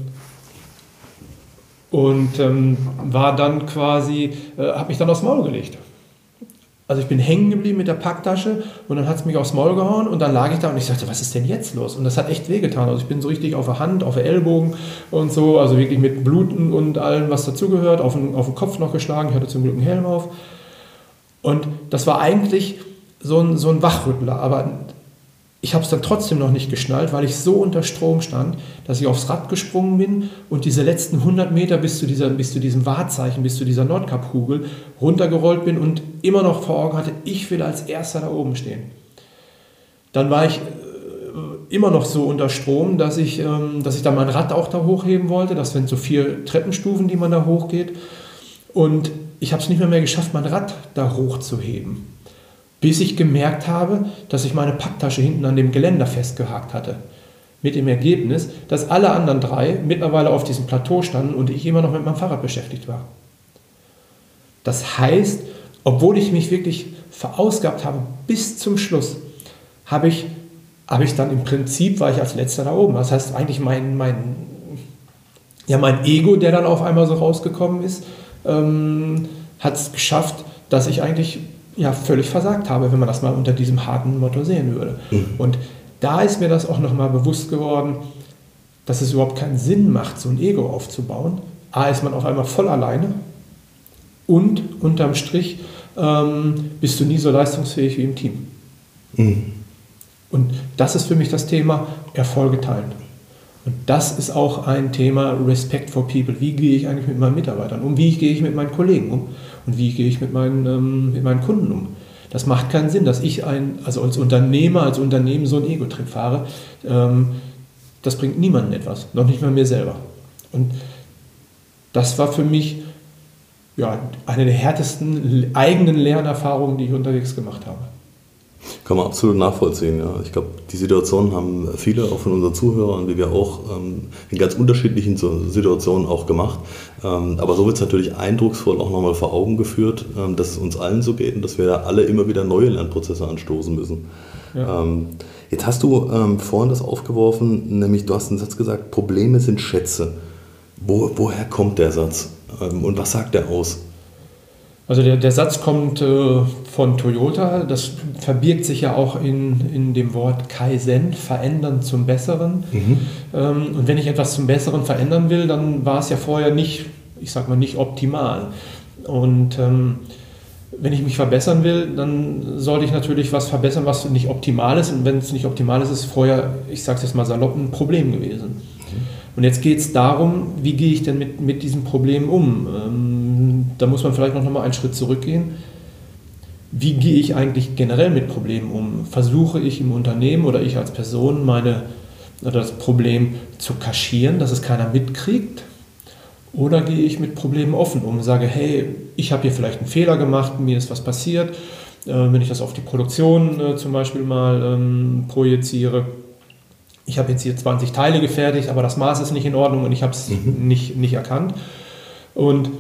war dann quasi, habe mich dann aufs Maul gelegt. Also ich bin hängen geblieben mit der Packtasche und dann hat es mich aufs Maul gehauen und dann lag ich da und ich sagte, was ist denn jetzt los? Und das hat echt wehgetan. Also ich bin so richtig auf der Hand, auf der Ellbogen und so, also wirklich mit Bluten und allem, was dazugehört, auf den Kopf noch geschlagen. Ich hatte zum Glück einen Helm auf. Und das war eigentlich so ein Wachrüttler, aber ich habe es dann trotzdem noch nicht geschnallt, weil ich so unter Strom stand, dass ich aufs Rad gesprungen bin und diese letzten 100 Meter bis zu diesem Wahrzeichen, bis zu dieser Nordkap-Kugel runtergerollt bin und immer noch vor Augen hatte, ich will als Erster da oben stehen. Dann war ich immer noch so unter Strom, dass ich dann mein Rad auch da hochheben wollte. Das sind so 4 Treppenstufen, die man da hochgeht. Und ich habe es nicht mehr geschafft, mein Rad da hochzuheben. Bis ich gemerkt habe, dass ich meine Packtasche hinten an dem Geländer festgehakt hatte. Mit dem Ergebnis, dass alle anderen 3 mittlerweile auf diesem Plateau standen und ich immer noch mit meinem Fahrrad beschäftigt war. Das heißt, obwohl ich mich wirklich verausgabt habe bis zum Schluss, habe ich dann im Prinzip, war ich als Letzter da oben. Das heißt, eigentlich mein Ego, der dann auf einmal so rausgekommen ist, hat es geschafft, dass ich eigentlich völlig versagt habe, wenn man das mal unter diesem harten Motto sehen würde. Und da ist mir das auch nochmal bewusst geworden, dass es überhaupt keinen Sinn macht, so ein Ego aufzubauen. A, ist man auf einmal voll alleine und unterm Strich bist du nie so leistungsfähig wie im Team. Und das ist für mich das Thema Erfolge teilen. Und das ist auch ein Thema Respect for People. Wie gehe ich eigentlich mit meinen Mitarbeitern um? Wie gehe ich mit meinen Kollegen um? Und wie gehe ich mit meinen Kunden um? Das macht keinen Sinn, dass ich als Unternehmen so einen Ego-Trip fahre. Das bringt niemandem etwas, noch nicht mal mir selber. Und das war für mich eine der härtesten eigenen Lernerfahrungen, die ich unterwegs gemacht habe. Kann man absolut nachvollziehen. Ja. Ich glaube, die Situation haben viele, auch von unseren Zuhörern, wie wir auch, in ganz unterschiedlichen Situationen auch gemacht. Aber so wird es natürlich eindrucksvoll auch nochmal vor Augen geführt, dass es uns allen so geht und dass wir da alle immer wieder neue Lernprozesse anstoßen müssen. Ja. Jetzt hast du vorhin das aufgeworfen, nämlich du hast einen Satz gesagt, Probleme sind Schätze. Woher kommt der Satz und was sagt der aus? Also der Satz kommt von Toyota, das verbirgt sich ja auch in dem Wort Kaizen, verändern zum Besseren. Und wenn ich etwas zum Besseren verändern will, dann war es ja vorher nicht optimal. Und wenn ich mich verbessern will, dann sollte ich natürlich was verbessern, was nicht optimal ist. Und wenn es nicht optimal ist, ist es vorher, ich sage es jetzt mal salopp, ein Problem gewesen. Und jetzt geht es darum, wie gehe ich denn mit diesem Problem um? Da muss man vielleicht noch mal einen Schritt zurückgehen. Wie gehe ich eigentlich generell mit Problemen um? Versuche ich im Unternehmen oder ich als Person das Problem zu kaschieren, dass es keiner mitkriegt? Oder gehe ich mit Problemen offen um und sage, hey, ich habe hier vielleicht einen Fehler gemacht, mir ist was passiert. Wenn ich das auf die Produktion zum Beispiel mal projiziere, ich habe jetzt hier 20 Teile gefertigt, aber das Maß ist nicht in Ordnung und ich habe es nicht erkannt. Und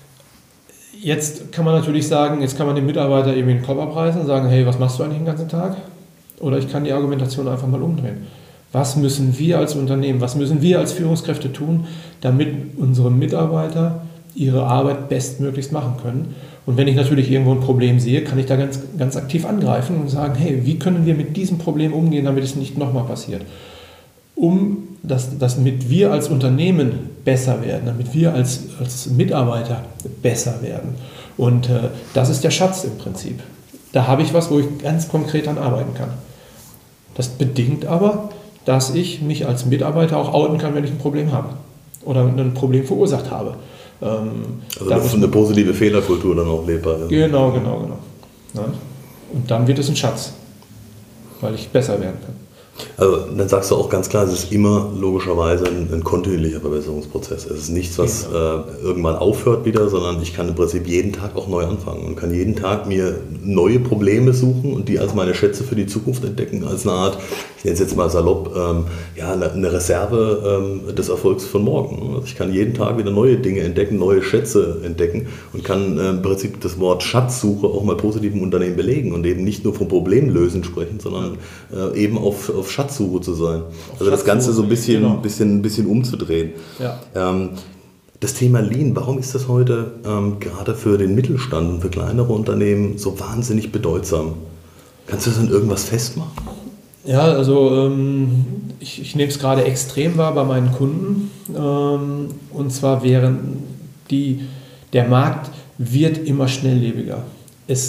jetzt kann man natürlich sagen, jetzt kann man dem Mitarbeiter irgendwie den Kopf abreißen und sagen, hey, was machst du eigentlich den ganzen Tag? Oder ich kann die Argumentation einfach mal umdrehen. Was müssen wir als Unternehmen, was müssen wir als Führungskräfte tun, damit unsere Mitarbeiter ihre Arbeit bestmöglichst machen können? Und wenn ich natürlich irgendwo ein Problem sehe, kann ich da ganz, ganz aktiv angreifen und sagen, hey, wie können wir mit diesem Problem umgehen, damit es nicht nochmal passiert? Damit wir als Unternehmen besser werden, damit wir als Mitarbeiter besser werden. Und das ist der Schatz im Prinzip. Da habe ich was, wo ich ganz konkret dran arbeiten kann. Das bedingt aber, dass ich mich als Mitarbeiter auch outen kann, wenn ich ein Problem habe oder ein Problem verursacht habe. Also dass eine positive Fehlerkultur dann auch lebbar ist. Genau. Ja. Und dann wird es ein Schatz, weil ich besser werden kann. Also dann sagst du auch ganz klar, es ist immer logischerweise ein kontinuierlicher Verbesserungsprozess. Es ist nichts, was irgendwann aufhört wieder, sondern ich kann im Prinzip jeden Tag auch neu anfangen und kann jeden Tag mir neue Probleme suchen und die als meine Schätze für die Zukunft entdecken, als eine Art, ich nenne es jetzt mal salopp, eine Reserve des Erfolgs von morgen. Also ich kann jeden Tag wieder neue Dinge entdecken, neue Schätze entdecken und kann im Prinzip das Wort Schatzsuche auch mal positiv im Unternehmen belegen und eben nicht nur vom Problemlösen sprechen, sondern eben auf Schatzsuche zu sein. Also das Ganze so ein bisschen umzudrehen. Ja. Das Thema Lean, warum ist das heute gerade für den Mittelstand und für kleinere Unternehmen so wahnsinnig bedeutsam? Kannst du das an irgendwas festmachen? Ja, also ich nehme es gerade extrem wahr bei meinen Kunden. Und zwar der Markt wird immer schnelllebiger.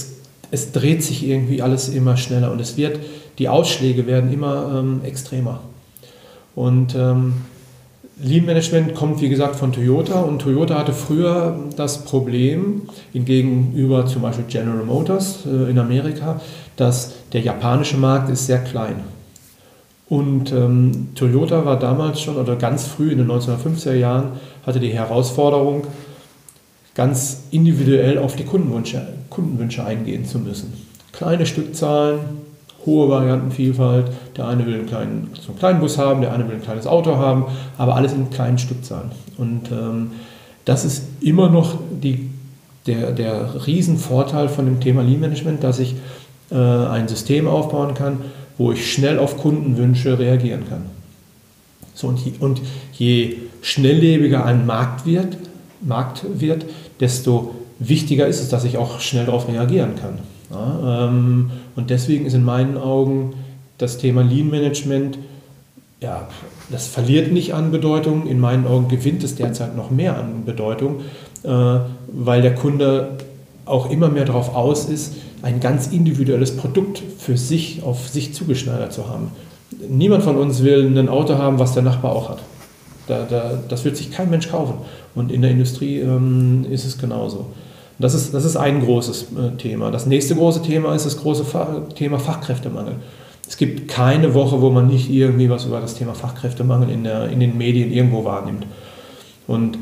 es dreht sich irgendwie alles immer schneller und die Ausschläge werden immer extremer. Und Lean Management kommt, wie gesagt, von Toyota, und Toyota hatte früher das Problem, gegenüber zum Beispiel General Motors in Amerika, dass der japanische Markt ist sehr klein. Und Toyota war damals schon, oder ganz früh in den 1950er Jahren, hatte die Herausforderung, ganz individuell auf die Kundenwünsche eingehen zu müssen. Kleine Stückzahlen, hohe Variantenvielfalt, der eine will so einen kleinen Bus haben, der eine will ein kleines Auto haben, aber alles in kleinen Stückzahlen. Und das ist immer noch der Riesenvorteil von dem Thema Lean Management, dass ich ein System aufbauen kann, wo ich schnell auf Kundenwünsche reagieren kann. So, und je schnelllebiger ein Markt wird, desto wichtiger ist es, dass ich auch schnell darauf reagieren kann. Ja, und deswegen ist in meinen Augen das Thema Lean Management, ja, das verliert nicht an Bedeutung, in meinen Augen gewinnt es derzeit noch mehr an Bedeutung, weil der Kunde auch immer mehr darauf aus ist, ein ganz individuelles Produkt für sich, auf sich zugeschneidert zu haben. Niemand von uns will ein Auto haben, was der Nachbar auch hat. Das wird sich kein Mensch kaufen. Und in der Industrie ist es genauso. Das ist ein großes Thema. Das nächste große Thema ist das große Thema Fachkräftemangel. Es gibt keine Woche, wo man nicht irgendwie was über das Thema Fachkräftemangel in den Medien irgendwo wahrnimmt. Und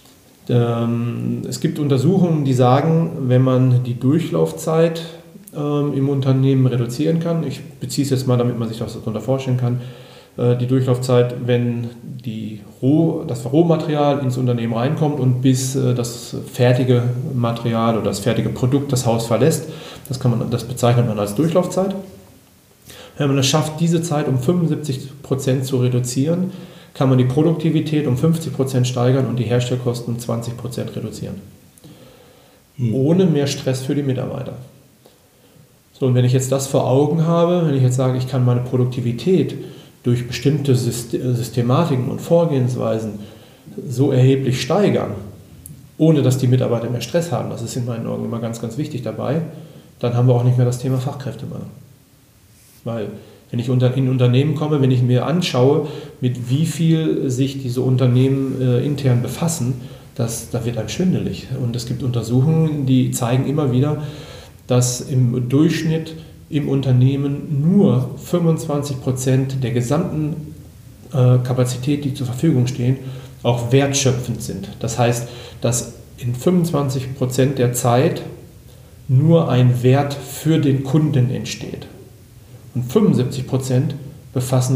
es gibt Untersuchungen, die sagen, wenn man die Durchlaufzeit im Unternehmen reduzieren kann, ich beziehe es jetzt mal, damit man sich das darunter vorstellen kann, die Durchlaufzeit, wenn das Rohmaterial ins Unternehmen reinkommt und bis das fertige Material oder das fertige Produkt das Haus verlässt, das bezeichnet man als Durchlaufzeit. Wenn man es schafft, diese Zeit um 75% zu reduzieren, kann man die Produktivität um 50% steigern und die Herstellkosten um 20% reduzieren. Ohne mehr Stress für die Mitarbeiter. So, und wenn ich jetzt das vor Augen habe, wenn ich jetzt sage, ich kann meine Produktivität durch bestimmte Systematiken und Vorgehensweisen so erheblich steigern, ohne dass die Mitarbeiter mehr Stress haben, das ist in meinen Augen immer ganz, ganz wichtig dabei, dann haben wir auch nicht mehr das Thema Fachkräftemangel. Weil wenn ich in Unternehmen komme, wenn ich mir anschaue, mit wie viel sich diese Unternehmen intern befassen, da wird einem schwindelig. Und es gibt Untersuchungen, die zeigen immer wieder, dass im Durchschnitt im Unternehmen nur 25% der gesamten Kapazität, die zur Verfügung stehen, auch wertschöpfend sind. Das heißt, dass in 25% der Zeit nur ein Wert für den Kunden entsteht. Und 75% befassen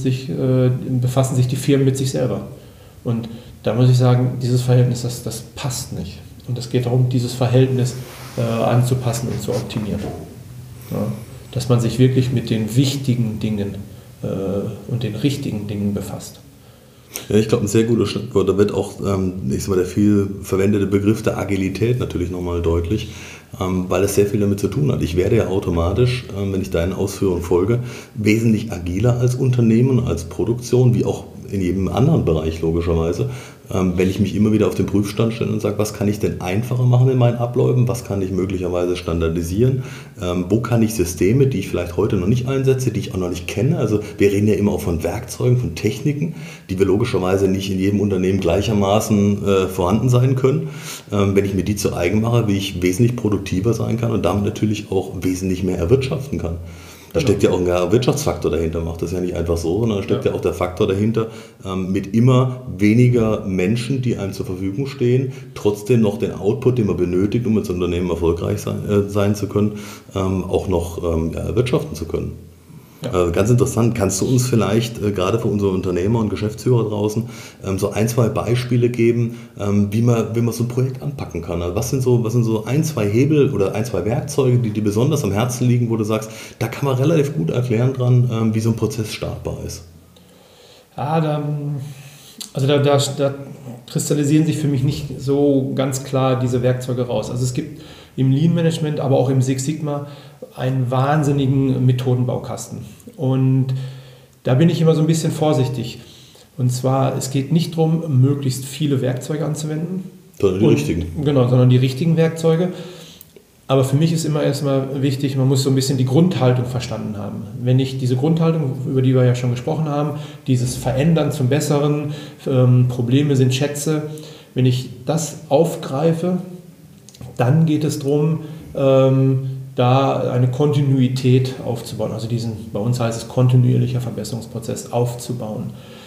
sich die Firmen mit sich selber. Und da muss ich sagen, dieses Verhältnis, das passt nicht. Und es geht darum, dieses Verhältnis anzupassen und zu optimieren. Ja, dass man sich wirklich mit den wichtigen Dingen und den richtigen Dingen befasst. Ja, ich glaube, ein sehr gutes Stichwort. Da wird auch der viel verwendete Begriff der Agilität natürlich nochmal deutlich, weil es sehr viel damit zu tun hat. Ich werde ja automatisch, wenn ich deinen Ausführungen folge, wesentlich agiler als Unternehmen, als Produktion, wie auch in jedem anderen Bereich logischerweise, wenn ich mich immer wieder auf den Prüfstand stelle und sage, was kann ich denn einfacher machen in meinen Abläufen, was kann ich möglicherweise standardisieren, wo kann ich Systeme, die ich vielleicht heute noch nicht einsetze, die ich auch noch nicht kenne, also wir reden ja immer auch von Werkzeugen, von Techniken, die wir logischerweise nicht in jedem Unternehmen gleichermaßen vorhanden sein können, wenn ich mir die zu eigen mache, wie ich wesentlich produktiver sein kann und damit natürlich auch wesentlich mehr erwirtschaften kann. Da steckt ja auch ein Wirtschaftsfaktor dahinter, macht das ja nicht einfach so, sondern da steckt ja auch der Faktor dahinter, mit immer weniger Menschen, die einem zur Verfügung stehen, trotzdem noch den Output, den man benötigt, um als Unternehmen erfolgreich sein zu können, auch noch erwirtschaften zu können. Ja. Ganz interessant, kannst du uns vielleicht gerade für unsere Unternehmer und Geschäftsführer draußen so ein, zwei Beispiele geben, wie man so ein Projekt anpacken kann? Also was sind so ein, zwei Hebel oder ein, zwei Werkzeuge, die dir besonders am Herzen liegen, wo du sagst, da kann man relativ gut erklären dran, wie so ein Prozess startbar ist? Ja, da kristallisieren sich für mich nicht so ganz klar diese Werkzeuge raus. Also es gibt im Lean Management, aber auch im Six Sigma einen wahnsinnigen Methodenbaukasten. Und da bin ich immer so ein bisschen vorsichtig. Und zwar, es geht nicht darum, möglichst viele Werkzeuge anzuwenden. Sondern die richtigen. Genau, sondern die richtigen Werkzeuge. Aber für mich ist immer erstmal wichtig, man muss so ein bisschen die Grundhaltung verstanden haben. Wenn ich diese Grundhaltung, über die wir ja schon gesprochen haben, dieses Verändern zum Besseren, Probleme sind Schätze, wenn ich das aufgreife, dann geht es darum, da eine Kontinuität aufzubauen, also bei uns heißt es kontinuierlicher Verbesserungsprozess aufzubauen.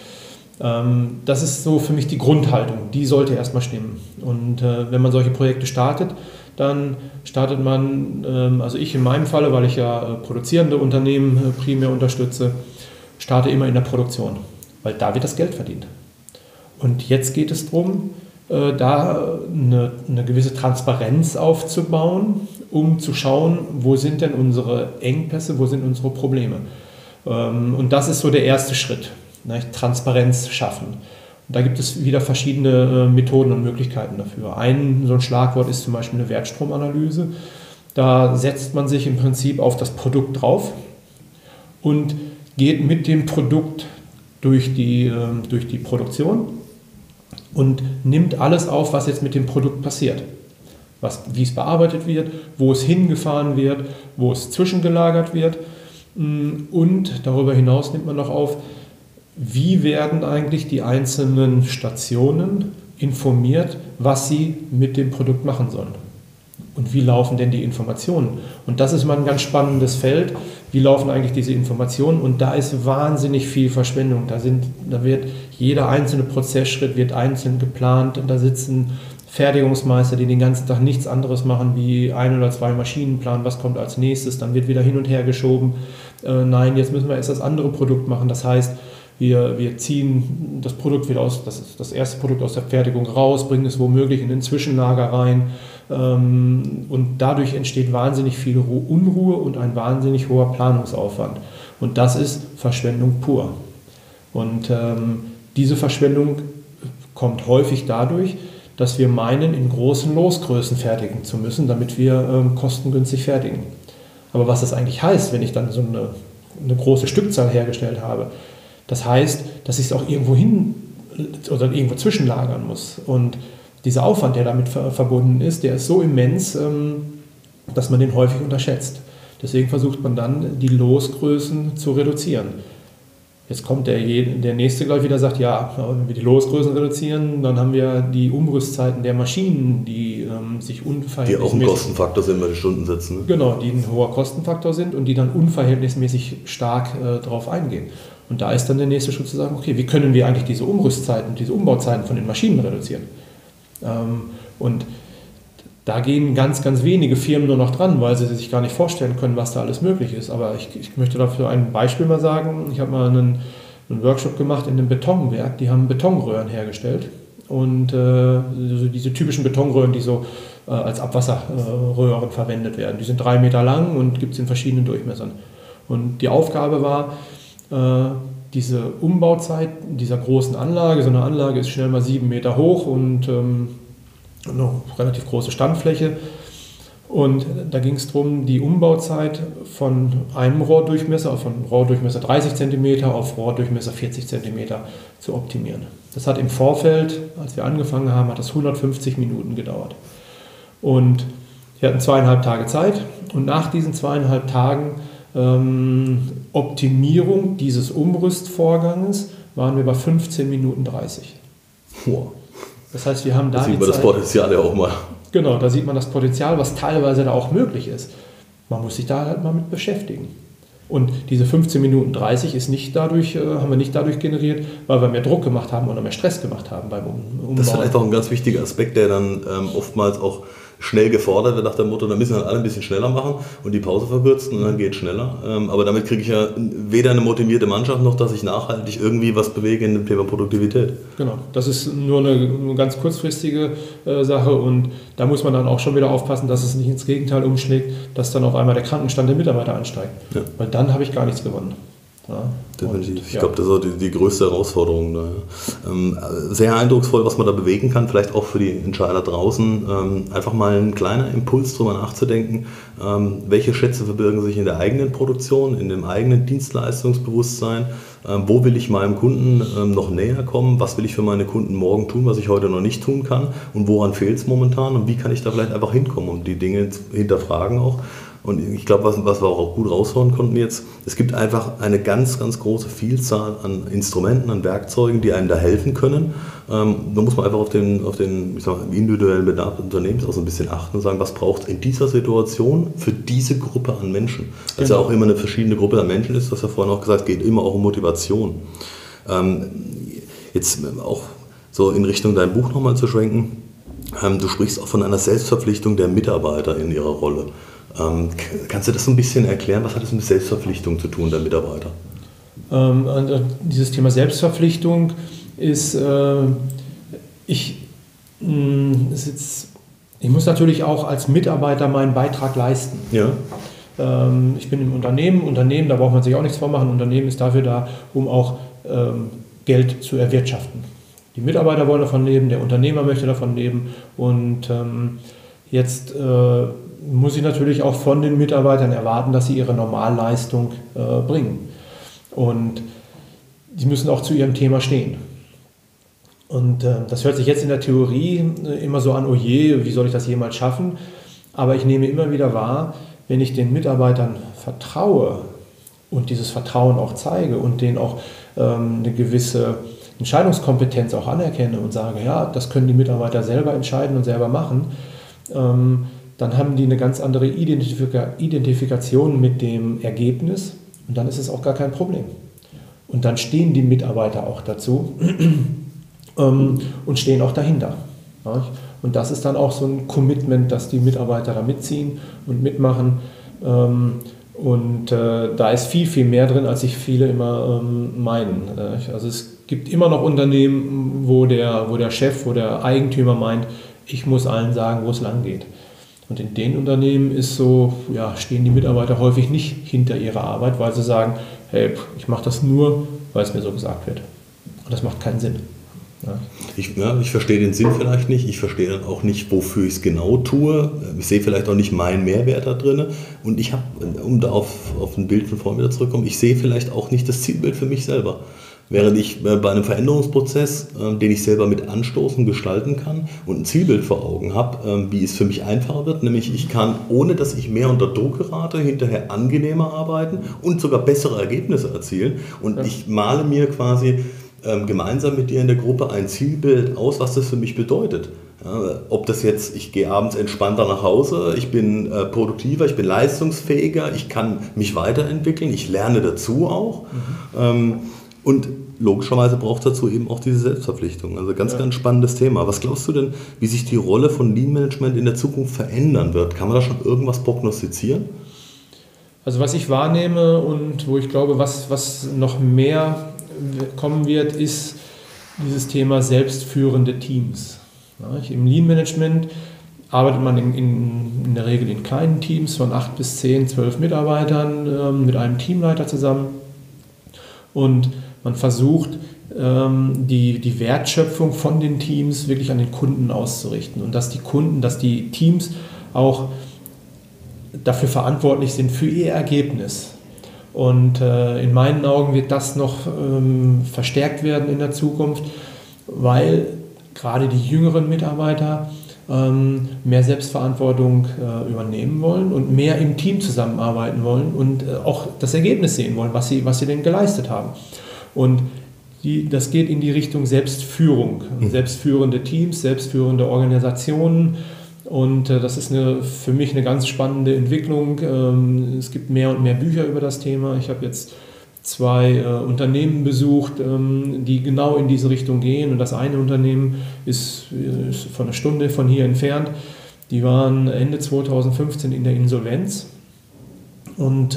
Das ist so für mich die Grundhaltung, die sollte erstmal stimmen. Und wenn man solche Projekte startet, dann startet man, also ich in meinem Falle, weil ich ja produzierende Unternehmen primär unterstütze, starte immer in der Produktion, weil da wird das Geld verdient. Und jetzt geht es darum, da eine gewisse Transparenz aufzubauen, um zu schauen, wo sind denn unsere Engpässe, wo sind unsere Probleme. Und das ist so der erste Schritt, Transparenz schaffen. Und da gibt es wieder verschiedene Methoden und Möglichkeiten dafür. So ein Schlagwort ist zum Beispiel eine Wertstromanalyse. Da setzt man sich im Prinzip auf das Produkt drauf und geht mit dem Produkt durch die Produktion und nimmt alles auf, was jetzt mit dem Produkt passiert. Wie es bearbeitet wird, wo es hingefahren wird, wo es zwischengelagert wird. Und darüber hinaus nimmt man noch auf, wie werden eigentlich die einzelnen Stationen informiert, was sie mit dem Produkt machen sollen. Und wie laufen denn die Informationen? Und das ist mal ein ganz spannendes Feld. Wie laufen eigentlich diese Informationen? Und da ist wahnsinnig viel Verschwendung. Da wird jeder einzelne Prozessschritt wird einzeln geplant. Und da sitzen Fertigungsmeister, die den ganzen Tag nichts anderes machen, wie 1 oder 2 Maschinen planen, was kommt als nächstes. Dann wird wieder hin und her geschoben. Nein, jetzt müssen wir erst das andere Produkt machen. Das heißt, wir ziehen das Produkt wieder das erste Produkt aus der Fertigung raus, bringen es womöglich in den Zwischenlager rein. Und dadurch entsteht wahnsinnig viel Unruhe und ein wahnsinnig hoher Planungsaufwand. Und das ist Verschwendung pur. Und diese Verschwendung kommt häufig dadurch, dass wir meinen, in großen Losgrößen fertigen zu müssen, damit wir kostengünstig fertigen. Aber was das eigentlich heißt, wenn ich dann so eine große Stückzahl hergestellt habe, das heißt, dass ich es auch irgendwo hin oder irgendwo zwischenlagern muss. Und dieser Aufwand, der damit verbunden ist, der ist so immens, dass man den häufig unterschätzt. Deswegen versucht man dann, die Losgrößen zu reduzieren. Jetzt kommt der Nächste gleich wieder, sagt, ja, wenn wir die Losgrößen reduzieren, dann haben wir die Umrüstzeiten der Maschinen, die sich unverhältnismäßig... Die auch ein Kostenfaktor sind bei den Stundensätzen. Ne? Genau, die ein hoher Kostenfaktor sind und die dann unverhältnismäßig stark darauf eingehen. Und da ist dann der nächste Schritt zu sagen, okay, wie können wir eigentlich diese Umrüstzeiten, diese Umbauzeiten von den Maschinen reduzieren? Und da gehen ganz, ganz wenige Firmen nur noch dran, weil sie sich gar nicht vorstellen können, was da alles möglich ist. Aber ich möchte dafür ein Beispiel mal sagen. Ich habe mal einen Workshop gemacht in einem Betonwerk, die haben Betonröhren hergestellt. Und diese typischen Betonröhren, die so als Abwasserröhren verwendet werden, die sind 3 Meter lang und gibt es in verschiedenen Durchmessern. Und die Aufgabe war, diese Umbauzeit dieser großen Anlage, so eine Anlage ist schnell mal 7 Meter hoch und eine relativ große Standfläche. Und da ging es darum, die Umbauzeit von einem Rohrdurchmesser, von Rohrdurchmesser 30 cm auf Rohrdurchmesser 40 cm zu optimieren. Das hat im Vorfeld, als wir angefangen haben, hat das 150 Minuten gedauert. Und wir hatten 2,5 Tage Zeit und nach diesen 2,5 Tagen Optimierung dieses Umrüstvorganges waren wir bei 15 Minuten 30. Wow. Das heißt, wir haben da sieht man das Potenzial ja auch mal. Genau, da sieht man das Potenzial, was teilweise da auch möglich ist. Man muss sich da halt mal mit beschäftigen. Und diese 15 Minuten 30 haben wir nicht dadurch generiert, weil wir mehr Druck gemacht haben oder mehr Stress gemacht haben beim Umbau. Das ist vielleicht auch ein ganz wichtiger Aspekt, der dann oftmals auch schnell gefordert wird nach dem Motto, da müssen wir alle ein bisschen schneller machen und die Pause verkürzen und dann geht es schneller. Aber damit kriege ich ja weder eine motivierte Mannschaft noch, dass ich nachhaltig irgendwie was bewege in dem Thema Produktivität. Genau, das ist nur eine ganz kurzfristige Sache und da muss man dann auch schon wieder aufpassen, dass es nicht ins Gegenteil umschlägt, dass dann auf einmal der Krankenstand der Mitarbeiter ansteigt. Ja. Weil dann habe ich gar nichts gewonnen. Ja, definitiv. Ich glaube, das ist auch die größte Herausforderung. Ne? Sehr eindrucksvoll, was man da bewegen kann, vielleicht auch für die Entscheider draußen. Einfach mal ein kleiner Impuls, darüber nachzudenken, welche Schätze verbirgen sich in der eigenen Produktion, in dem eigenen Dienstleistungsbewusstsein. Wo will ich meinem Kunden noch näher kommen? Was will ich für meine Kunden morgen tun, was ich heute noch nicht tun kann? Und woran fehlt es momentan? Und wie kann ich da vielleicht einfach hinkommen und die Dinge hinterfragen auch? Und ich glaube, was wir auch gut raushören konnten jetzt, es gibt einfach eine ganz, ganz große Vielzahl an Instrumenten, an Werkzeugen, die einem da helfen können. Da muss man einfach auf den ich sag mal, individuellen Bedarf des Unternehmens auch so ein bisschen achten und sagen, was braucht es in dieser Situation für diese Gruppe an Menschen. Dass ja auch immer eine verschiedene Gruppe an Menschen ist, das ja vorhin auch gesagt, es geht immer auch um Motivation. Jetzt auch so in Richtung dein Buch nochmal zu schwenken, du sprichst auch von einer Selbstverpflichtung der Mitarbeiter in ihrer Rolle. Kannst du das so ein bisschen erklären? Was hat das mit Selbstverpflichtung zu tun, der Mitarbeiter? Dieses Thema Selbstverpflichtung ist, ich muss natürlich auch als Mitarbeiter meinen Beitrag leisten. Ja. Ich bin im Unternehmen, da braucht man sich auch nichts vormachen. Unternehmen ist dafür da, um auch Geld zu erwirtschaften. Die Mitarbeiter wollen davon leben, der Unternehmer möchte davon leben und jetzt muss ich natürlich auch von den Mitarbeitern erwarten, dass sie ihre Normalleistung bringen. Und die müssen auch zu ihrem Thema stehen. Und das hört sich jetzt in der Theorie immer so an, oh je, wie soll ich das jemals schaffen? Aber ich nehme immer wieder wahr, wenn ich den Mitarbeitern vertraue und dieses Vertrauen auch zeige und denen auch eine gewisse Entscheidungskompetenz auch anerkenne und sage, ja, das können die Mitarbeiter selber entscheiden und selber machen, dann haben die eine ganz andere Identifikation mit dem Ergebnis und dann ist es auch gar kein Problem. Und dann stehen die Mitarbeiter auch dazu und stehen auch dahinter. Und das ist dann auch so ein Commitment, dass die Mitarbeiter da mitziehen und mitmachen. Und da ist viel, viel mehr drin, als sich viele immer meinen. Also es gibt immer noch Unternehmen, wo der Chef, wo der Eigentümer meint, ich muss allen sagen, wo es lang geht. Und in den Unternehmen ist so, ja, stehen die Mitarbeiter häufig nicht hinter ihrer Arbeit, weil sie sagen, hey, ich mache das nur, weil es mir so gesagt wird. Und das macht keinen Sinn. Ja. Ich verstehe den Sinn vielleicht nicht, ich verstehe dann auch nicht, wofür ich es genau tue. Ich sehe vielleicht auch nicht meinen Mehrwert da drin. Und ich habe, um da auf ein Bild von vorhin wieder zurückzukommen, ich sehe vielleicht auch nicht das Zielbild für mich selber. Während ich bei einem Veränderungsprozess, den ich selber mit anstoßen, gestalten kann und ein Zielbild vor Augen habe, wie es für mich einfacher wird, nämlich ich kann, ohne dass ich mehr unter Druck gerate, hinterher angenehmer arbeiten und sogar bessere Ergebnisse erzielen. Und ich male mir quasi gemeinsam mit dir in der Gruppe ein Zielbild aus, was das für mich bedeutet. Ja, ob das jetzt, ich gehe abends entspannter nach Hause, ich bin produktiver, ich bin leistungsfähiger, ich kann mich weiterentwickeln, ich lerne dazu auch. Und logischerweise braucht es dazu eben auch diese Selbstverpflichtung. Also ganz spannendes Thema. Was glaubst du denn, wie sich die Rolle von Lean Management in der Zukunft verändern wird? Kann man da schon irgendwas prognostizieren? Also was ich wahrnehme und wo ich glaube, was noch mehr kommen wird, ist dieses Thema selbstführende Teams. Ja, im Lean Management arbeitet man in der Regel in kleinen Teams von 8 bis 10, 12 Mitarbeitern mit einem Teamleiter zusammen. Und man versucht, die Wertschöpfung von den Teams wirklich an den Kunden auszurichten und dass die Teams auch dafür verantwortlich sind für ihr Ergebnis. Und in meinen Augen wird das noch verstärkt werden in der Zukunft, weil gerade die jüngeren Mitarbeiter mehr Selbstverantwortung übernehmen wollen und mehr im Team zusammenarbeiten wollen und auch das Ergebnis sehen wollen, was sie denn geleistet haben. Und das geht in die Richtung Selbstführung, selbstführende Teams, selbstführende Organisationen. Und das ist für mich eine ganz spannende Entwicklung. Es gibt mehr und mehr Bücher über das Thema. Ich habe jetzt 2 Unternehmen besucht, die genau in diese Richtung gehen. Und das eine Unternehmen ist von einer Stunde von hier entfernt. Die waren Ende 2015 in der Insolvenz. Und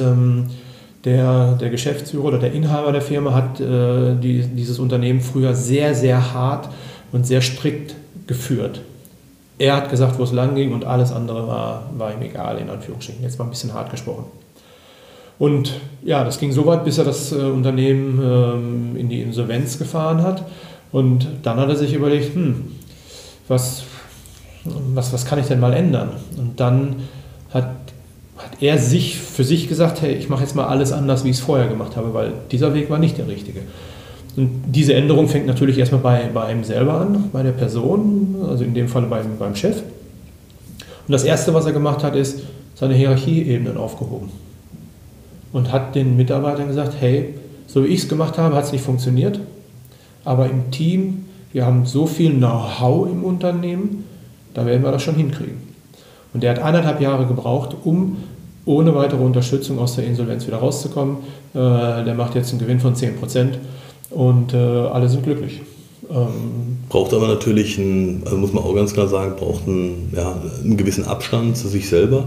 der Geschäftsführer oder der Inhaber der Firma hat dieses Unternehmen früher sehr, sehr hart und sehr strikt geführt. Er hat gesagt, wo es lang ging und alles andere war ihm egal, in Anführungsstrichen. Jetzt mal ein bisschen hart gesprochen. Und ja, das ging so weit, bis er das Unternehmen in die Insolvenz gefahren hat. Und dann hat er sich überlegt, was kann ich denn mal ändern? Und dann hat er für sich gesagt, hey, ich mache jetzt mal alles anders, wie ich es vorher gemacht habe, weil dieser Weg war nicht der richtige. Und diese Änderung fängt natürlich erstmal bei einem selber an, bei der Person, also in dem Fall beim Chef. Und das Erste, was er gemacht hat, ist seine Hierarchieebenen aufgehoben. Und hat den Mitarbeitern gesagt, hey, so wie ich es gemacht habe, hat es nicht funktioniert, aber im Team, wir haben so viel Know-how im Unternehmen, da werden wir das schon hinkriegen. Und der hat 1,5 Jahre gebraucht, um ohne weitere Unterstützung aus der Insolvenz wieder rauszukommen. Der macht jetzt einen Gewinn von 10% und alle sind glücklich. Braucht aber natürlich, also muss man auch ganz klar sagen, braucht einen gewissen Abstand zu sich selber.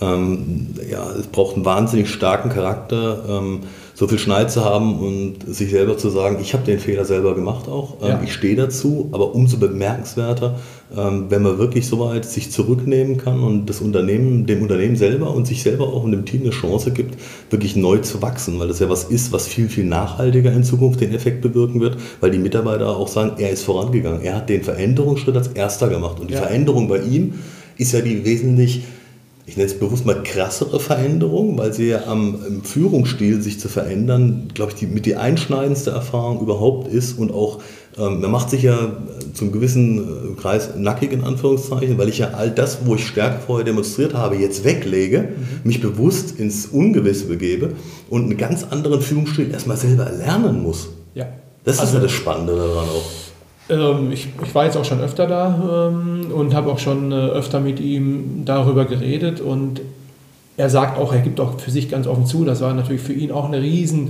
Es braucht einen wahnsinnig starken Charakter, so viel Schneid zu haben und sich selber zu sagen, ich habe den Fehler selber gemacht auch, ich stehe dazu, aber umso bemerkenswerter, wenn man wirklich so weit sich zurücknehmen kann und dem Unternehmen selber und sich selber auch und dem Team eine Chance gibt, wirklich neu zu wachsen, weil das ja was ist, was viel, viel nachhaltiger in Zukunft den Effekt bewirken wird, weil die Mitarbeiter auch sagen, er ist vorangegangen, er hat den Veränderungsschritt als erster gemacht und die Veränderung bei ihm ist ja die wesentlich, ich nenne es bewusst mal krassere Veränderung, weil sie ja im Führungsstil sich zu verändern, glaube ich, mit die einschneidendste Erfahrung überhaupt ist und auch, man macht sich ja zum gewissen Kreis nackig in Anführungszeichen, weil ich ja all das, wo ich Stärke vorher demonstriert habe, jetzt weglege, mich bewusst ins Ungewisse begebe und einen ganz anderen Führungsstil erstmal selber erlernen muss. Ja. Das ist ja das Spannende daran auch. Ich war jetzt auch schon öfter da und habe auch schon öfter mit ihm darüber geredet und er sagt auch, er gibt auch für sich ganz offen zu, das war natürlich für ihn auch eine riesen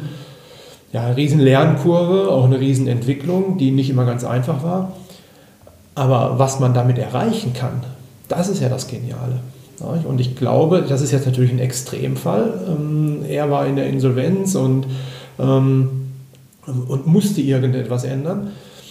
Lernkurve, auch eine riesen Entwicklung, die nicht immer ganz einfach war. Aber was man damit erreichen kann, das ist ja das Geniale. Und ich glaube, das ist jetzt natürlich ein Extremfall. Er war in der Insolvenz und musste irgendetwas ändern.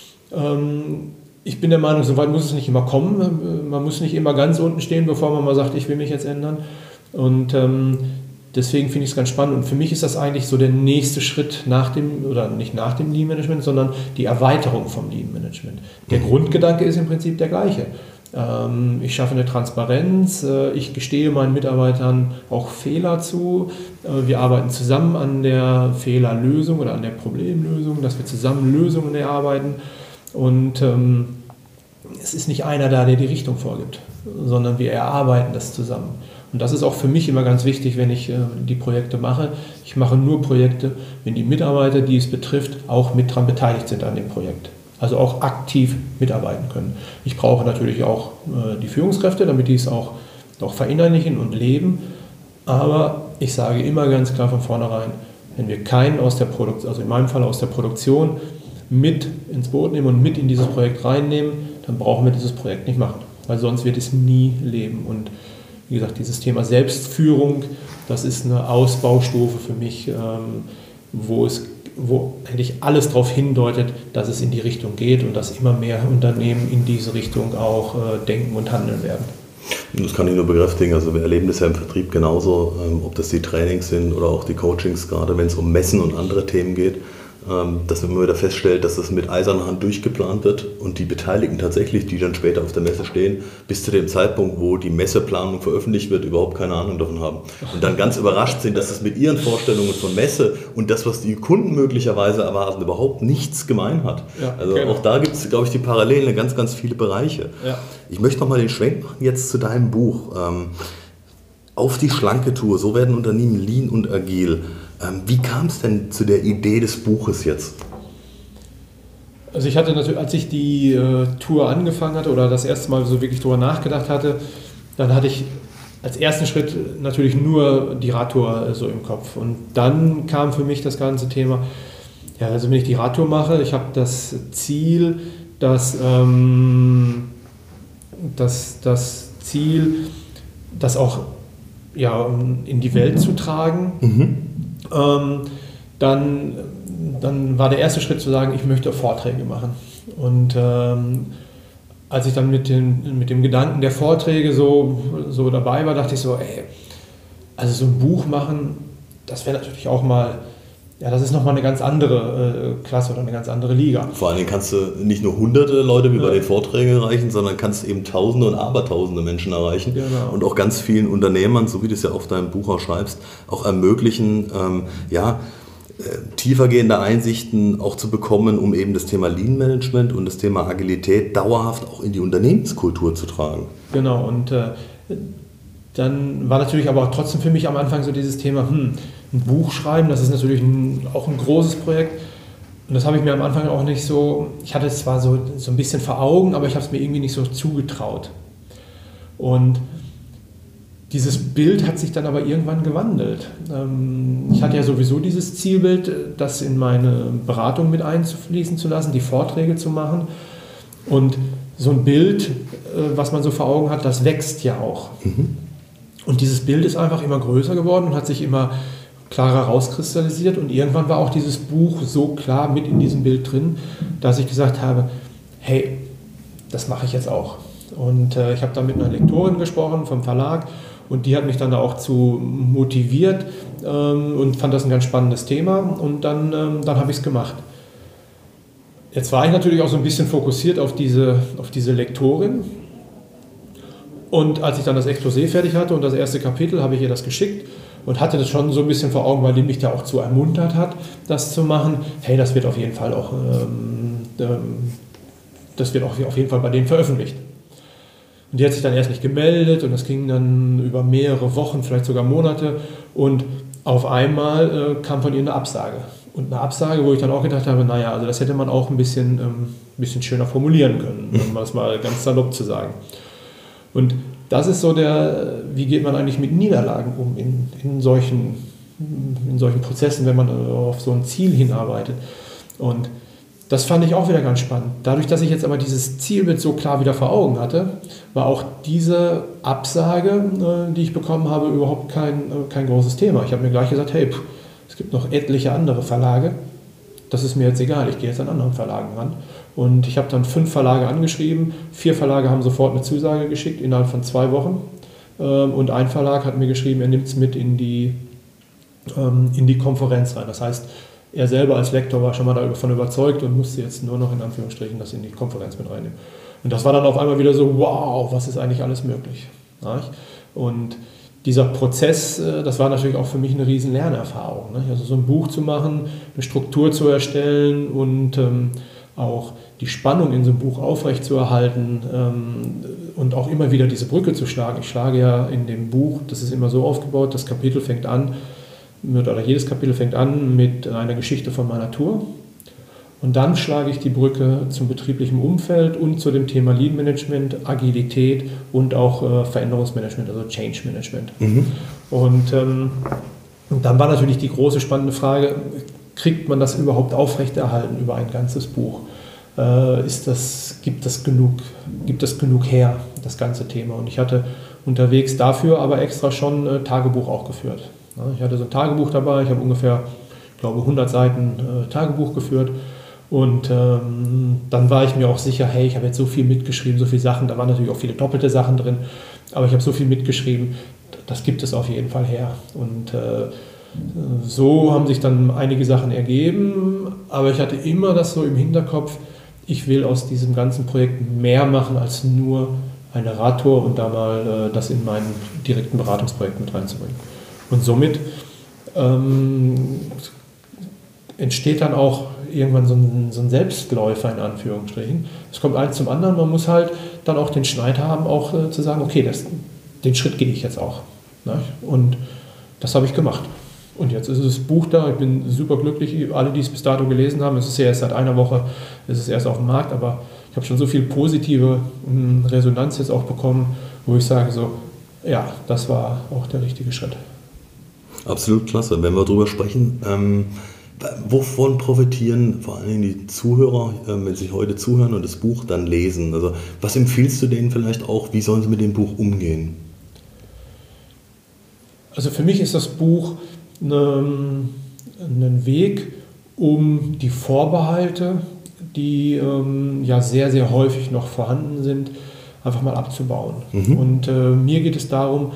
Ich bin der Meinung, so weit muss es nicht immer kommen. Man muss nicht immer ganz unten stehen, bevor man mal sagt, ich will mich jetzt ändern. Und deswegen finde ich es ganz spannend. Und für mich ist das eigentlich so der nächste Schritt nicht nach dem Lean Management, sondern die Erweiterung vom Lean Management. Der Grundgedanke ist im Prinzip der gleiche. Ich schaffe eine Transparenz, ich gestehe meinen Mitarbeitern auch Fehler zu. Wir arbeiten zusammen an der Fehlerlösung oder an der Problemlösung, dass wir zusammen Lösungen erarbeiten. Und es ist nicht einer da, der die Richtung vorgibt, sondern wir erarbeiten das zusammen. Und das ist auch für mich immer ganz wichtig, wenn ich die Projekte mache. Ich mache nur Projekte, wenn die Mitarbeiter, die es betrifft, auch mit daran beteiligt sind an dem Projekt. Also auch aktiv mitarbeiten können. Ich brauche natürlich auch die Führungskräfte, damit die es auch verinnerlichen und leben. Aber ich sage immer ganz klar von vornherein, wenn wir keinen aus der Produktion, also in meinem Fall aus der Produktion, mit ins Boot nehmen und mit in dieses Projekt reinnehmen, dann brauchen wir dieses Projekt nicht machen, weil sonst wird es nie leben. Und wie gesagt, dieses Thema Selbstführung, das ist eine Ausbaustufe für mich, wo eigentlich alles darauf hindeutet, dass es in die Richtung geht und dass immer mehr Unternehmen in diese Richtung auch denken und handeln werden. Das kann ich nur bekräftigen. Also wir erleben das ja im Vertrieb genauso, ob das die Trainings sind oder auch die Coachings, gerade wenn es um Messen und andere Themen geht, dass man immer wieder feststellt, dass das mit eiserner Hand durchgeplant wird und die Beteiligten tatsächlich, die dann später auf der Messe stehen, bis zu dem Zeitpunkt, wo die Messeplanung veröffentlicht wird, überhaupt keine Ahnung davon haben. Und dann ganz überrascht sind, dass es mit ihren Vorstellungen von Messe und das, was die Kunden möglicherweise erwarten, überhaupt nichts gemein hat. Ja, also genau. Auch da gibt es, glaube ich, die Parallelen in ganz, ganz viele Bereiche. Ja. Ich möchte nochmal den Schwenk machen jetzt zu deinem Buch. Auf die schlanke Tour, so werden Unternehmen lean und agil. Wie kam es denn zu der Idee des Buches jetzt? Also ich hatte natürlich, als ich die Tour angefangen hatte oder das erste Mal so wirklich darüber nachgedacht hatte, dann hatte ich als ersten Schritt natürlich nur die Radtour so im Kopf. Und dann kam für mich das ganze Thema, ja, also wenn ich die Radtour mache, ich habe das Ziel, das auch in die Welt zu tragen. Mhm. Dann war der erste Schritt zu sagen, ich möchte Vorträge machen. Und als ich dann mit dem Gedanken der Vorträge so dabei war, dachte ich so, also so ein Buch machen das wäre natürlich auch mal, ja, das ist nochmal eine ganz andere Klasse oder eine ganz andere Liga. Vor allen Dingen kannst du nicht nur hunderte Leute wie bei den Vorträgen erreichen, sondern kannst eben Tausende und Abertausende Menschen erreichen. Genau. Und auch ganz vielen Unternehmern, so wie du es ja auf deinem Buch auch schreibst, auch ermöglichen, tiefergehende Einsichten auch zu bekommen, um eben das Thema Lean Management und das Thema Agilität dauerhaft auch in die Unternehmenskultur zu tragen. Genau, und dann war natürlich aber auch trotzdem für mich am Anfang so dieses Thema, ein Buch schreiben, das ist natürlich auch ein großes Projekt. Und das habe ich mir am Anfang auch nicht so, ich hatte es zwar so ein bisschen vor Augen, aber ich habe es mir irgendwie nicht so zugetraut. Und dieses Bild hat sich dann aber irgendwann gewandelt. Ich hatte ja sowieso dieses Zielbild, das in meine Beratung mit einfließen zu lassen, die Vorträge zu machen. Und so ein Bild, was man so vor Augen hat, das wächst ja auch. Mhm. Und dieses Bild ist einfach immer größer geworden und hat sich immer klarer rauskristallisiert. Und irgendwann war auch dieses Buch so klar mit in diesem Bild drin, dass ich gesagt habe, hey, das mache ich jetzt auch. Und ich habe da mit einer Lektorin gesprochen vom Verlag und die hat mich dann da auch zu motiviert und fand das ein ganz spannendes Thema. Und dann habe ich es gemacht. Jetzt war ich natürlich auch so ein bisschen fokussiert auf diese Lektorin. Und als ich dann das Exposé fertig hatte und das erste Kapitel, habe ich ihr das geschickt und hatte das schon so ein bisschen vor Augen, weil die mich da auch zu ermuntert hat, das zu machen. Hey, das wird auf jeden Fall auch, das wird auf jeden Fall bei denen veröffentlicht. Und die hat sich dann erst nicht gemeldet und das ging dann über mehrere Wochen, vielleicht sogar Monate. Und auf einmal kam von ihr eine Absage. Und eine Absage, wo ich dann auch gedacht habe, naja, also das hätte man auch ein bisschen schöner formulieren können, um das mal ganz salopp zu sagen. Und das ist so wie geht man eigentlich mit Niederlagen um in solchen Prozessen, wenn man auf so ein Ziel hinarbeitet. Und das fand ich auch wieder ganz spannend. Dadurch, dass ich jetzt aber dieses Zielbild so klar wieder vor Augen hatte, war auch diese Absage, die ich bekommen habe, überhaupt kein großes Thema. Ich habe mir gleich gesagt, hey, es gibt noch etliche andere Verlage, das ist mir jetzt egal, ich gehe jetzt an anderen Verlagen ran. Und ich habe dann 5 Verlage angeschrieben, 4 Verlage haben sofort eine Zusage geschickt, innerhalb von 2 Wochen. Und ein Verlag hat mir geschrieben, er nimmt es mit in die Konferenz rein. Das heißt, er selber als Lektor war schon mal davon überzeugt und musste jetzt nur noch in Anführungsstrichen das in die Konferenz mit reinnehmen. Und das war dann auf einmal wieder so, wow, was ist eigentlich alles möglich? Und dieser Prozess, das war natürlich auch für mich eine riesen Lernerfahrung. Also so ein Buch zu machen, eine Struktur zu erstellen und auch die Spannung in so einem Buch aufrechtzuerhalten und auch immer wieder diese Brücke zu schlagen. Ich schlage ja in dem Buch, das ist immer so aufgebaut, das Kapitel fängt an, oder jedes Kapitel fängt an mit einer Geschichte von meiner Tour. Und dann schlage ich die Brücke zum betrieblichen Umfeld und zu dem Thema Lean Management, Agilität und auch Veränderungsmanagement, also Change Management. Mhm. Und dann war natürlich die große spannende Frage, kriegt man das überhaupt aufrechterhalten über ein ganzes Buch? Gibt das genug her, das ganze Thema? Und ich hatte unterwegs dafür aber extra schon Tagebuch auch geführt. Ich hatte so ein Tagebuch dabei, ich habe ungefähr, glaube 100 Seiten Tagebuch geführt. Und dann war ich mir auch sicher, hey, ich habe jetzt so viel mitgeschrieben, so viele Sachen, da waren natürlich auch viele doppelte Sachen drin, aber ich habe so viel mitgeschrieben, das gibt es auf jeden Fall her. Und so haben sich dann einige Sachen ergeben, aber ich hatte immer das so im Hinterkopf, ich will aus diesem ganzen Projekt mehr machen als nur eine Radtour und da mal das in mein direkten Beratungsprojekt mit reinzubringen. Und somit entsteht dann auch irgendwann so ein Selbstläufer in Anführungsstrichen. Es kommt eins zum anderen, man muss halt dann auch den Schneid haben, auch zu sagen, okay, den Schritt gehe ich jetzt auch. Ne? Und das habe ich gemacht. Und jetzt ist das Buch da, ich bin super glücklich, alle, die es bis dato gelesen haben, es ist ja erst seit einer Woche, es ist erst auf dem Markt, aber ich habe schon so viel positive Resonanz jetzt auch bekommen, wo ich sage so, ja, das war auch der richtige Schritt. Absolut klasse. Wenn wir darüber sprechen, wovon profitieren vor allem die Zuhörer, wenn sie heute zuhören und das Buch dann lesen? Also was empfiehlst du denen vielleicht auch, wie sollen sie mit dem Buch umgehen? Also für mich ist das Buch ein Weg, um die Vorbehalte, die ja sehr, sehr häufig noch vorhanden sind, einfach mal abzubauen. Mhm. Und mir geht es darum,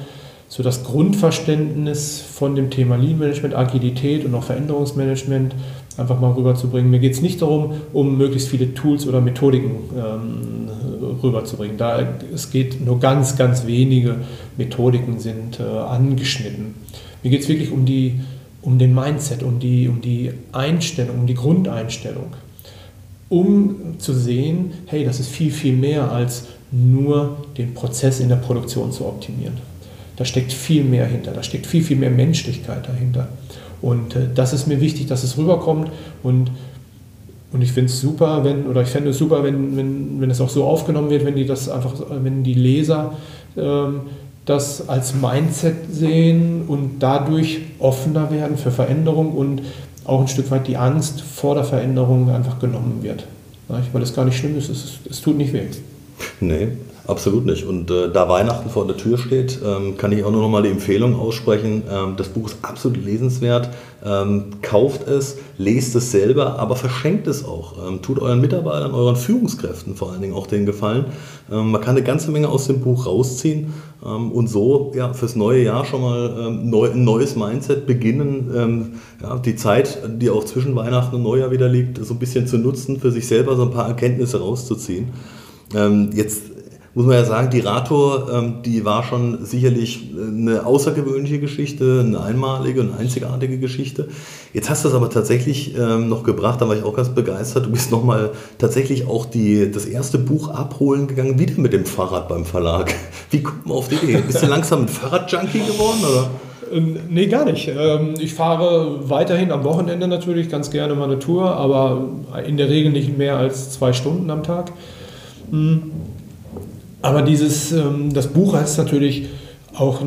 so das Grundverständnis von dem Thema Lean Management, Agilität und auch Veränderungsmanagement einfach mal rüberzubringen. Mir geht es nicht darum, um möglichst viele Tools oder Methodiken rüberzubringen. Es geht nur ganz, ganz wenige Methodiken sind angeschnitten. Mir geht es wirklich um den Mindset, um die Einstellung, um die Grundeinstellung. Um zu sehen, hey, das ist viel, viel mehr als nur den Prozess in der Produktion zu optimieren. Da steckt viel mehr hinter, da steckt viel, viel mehr Menschlichkeit dahinter. Und das ist mir wichtig, dass es rüberkommt. Und ich finde es super, wenn es auch so aufgenommen wird, wenn die Leser das als Mindset sehen und dadurch offener werden für Veränderung und auch ein Stück weit die Angst vor der Veränderung einfach genommen wird. Weil es gar nicht schlimm ist, es tut nicht weh. Nee, absolut nicht. Und da Weihnachten vor der Tür steht, kann ich auch nur noch mal die Empfehlung aussprechen. Das Buch ist absolut lesenswert. Kauft es, lest es selber, aber verschenkt es auch. Tut euren Mitarbeitern, euren Führungskräften vor allen Dingen auch den Gefallen. Man kann eine ganze Menge aus dem Buch rausziehen und so fürs neue Jahr schon mal ein neues Mindset beginnen. Die Zeit, die auch zwischen Weihnachten und Neujahr wieder liegt, so ein bisschen zu nutzen, für sich selber so ein paar Erkenntnisse rauszuziehen. Jetzt muss man ja sagen, die Rator, die war schon sicherlich eine außergewöhnliche Geschichte, eine einmalige und einzigartige Geschichte. Jetzt hast du es aber tatsächlich noch gebracht, da war ich auch ganz begeistert. Du bist nochmal tatsächlich auch das erste Buch abholen gegangen, wieder mit dem Fahrrad beim Verlag. Wie kommt man auf die Idee? Bist du langsam ein Fahrradjunkie geworden, oder? Nee, gar nicht. Ich fahre weiterhin am Wochenende natürlich ganz gerne mal eine Tour, aber in der Regel nicht mehr als 2 Stunden am Tag. Aber das Buch ist natürlich auch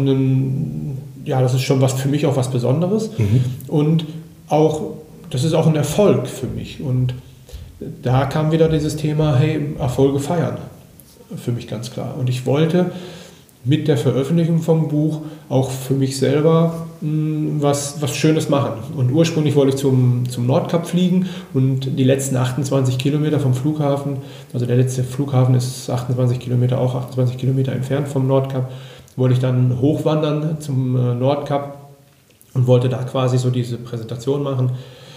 das ist schon für mich auch was Besonderes. Und auch, das ist auch ein Erfolg für mich. Und da kam wieder dieses Thema, hey, Erfolge feiern, für mich ganz klar. Und ich wollte mit der Veröffentlichung vom Buch auch für mich selber was Schönes machen. Und ursprünglich wollte ich zum Nordkap fliegen und die letzten 28 Kilometer vom Flughafen, also der letzte Flughafen ist 28 Kilometer entfernt vom Nordkap, wollte ich dann hochwandern zum Nordkap und wollte da quasi so diese Präsentation machen.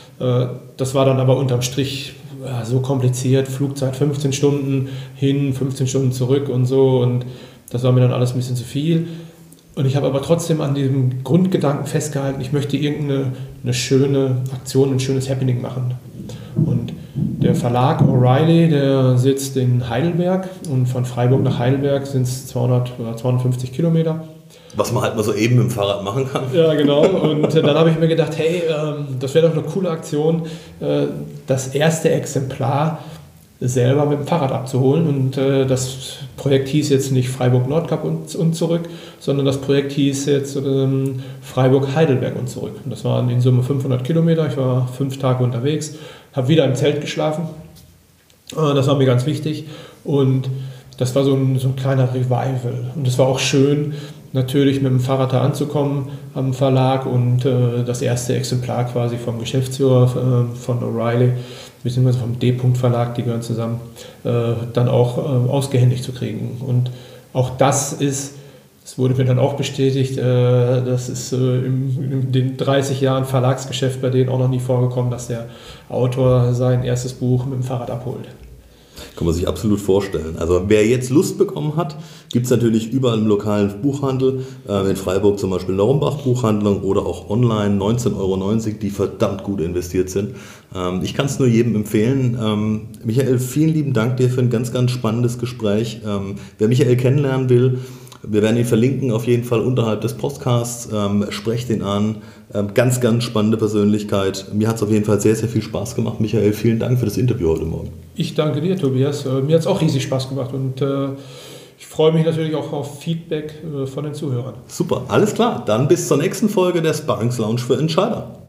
Das war dann aber unterm Strich so kompliziert, Flugzeit 15 Stunden hin, 15 Stunden zurück und so, und das war mir dann alles ein bisschen zu viel. Und ich habe aber trotzdem an diesem Grundgedanken festgehalten, ich möchte irgendeine schöne Aktion, ein schönes Happening machen. Und der Verlag O'Reilly, der sitzt in Heidelberg, und von Freiburg nach Heidelberg sind es 200 oder 250 Kilometer. Was man halt mal so eben mit dem Fahrrad machen kann. Ja, genau. Und dann habe ich mir gedacht, hey, das wäre doch eine coole Aktion, das erste Exemplar selber mit dem Fahrrad abzuholen. Und das Projekt hieß jetzt nicht Freiburg-Nordkap und zurück, sondern das Projekt hieß jetzt Freiburg-Heidelberg und zurück. Und das waren in Summe 500 Kilometer. Ich war 5 Tage unterwegs, habe wieder im Zelt geschlafen. Das war mir ganz wichtig. Und das war so ein kleiner Revival. Und es war auch schön, natürlich mit dem Fahrrad da anzukommen am Verlag und das erste Exemplar quasi vom Geschäftsführer von O'Reilly beziehungsweise vom D-Punkt-Verlag, die gehören zusammen, dann auch ausgehändigt zu kriegen. Und auch das wurde mir dann auch bestätigt, das ist in den 30 Jahren Verlagsgeschäft bei denen auch noch nie vorgekommen, dass der Autor sein erstes Buch mit dem Fahrrad abholt. Kann man sich absolut vorstellen. Also wer jetzt Lust bekommen hat, gibt es natürlich überall im lokalen Buchhandel, in Freiburg zum Beispiel Normbach Buchhandlung oder auch online 19,90 €, die verdammt gut investiert sind. Ich kann es nur jedem empfehlen. Michael, vielen lieben Dank dir für ein ganz, ganz spannendes Gespräch. Wer Michael kennenlernen will, wir werden ihn verlinken auf jeden Fall unterhalb des Podcasts. Sprecht ihn an. Ganz, ganz spannende Persönlichkeit. Mir hat es auf jeden Fall sehr, sehr viel Spaß gemacht. Michael, vielen Dank für das Interview heute Morgen. Ich danke dir, Tobias. Mir hat es auch riesig Spaß gemacht und ich freue mich natürlich auch auf Feedback von den Zuhörern. Super, alles klar. Dann bis zur nächsten Folge der Sparringslounge für Entscheider.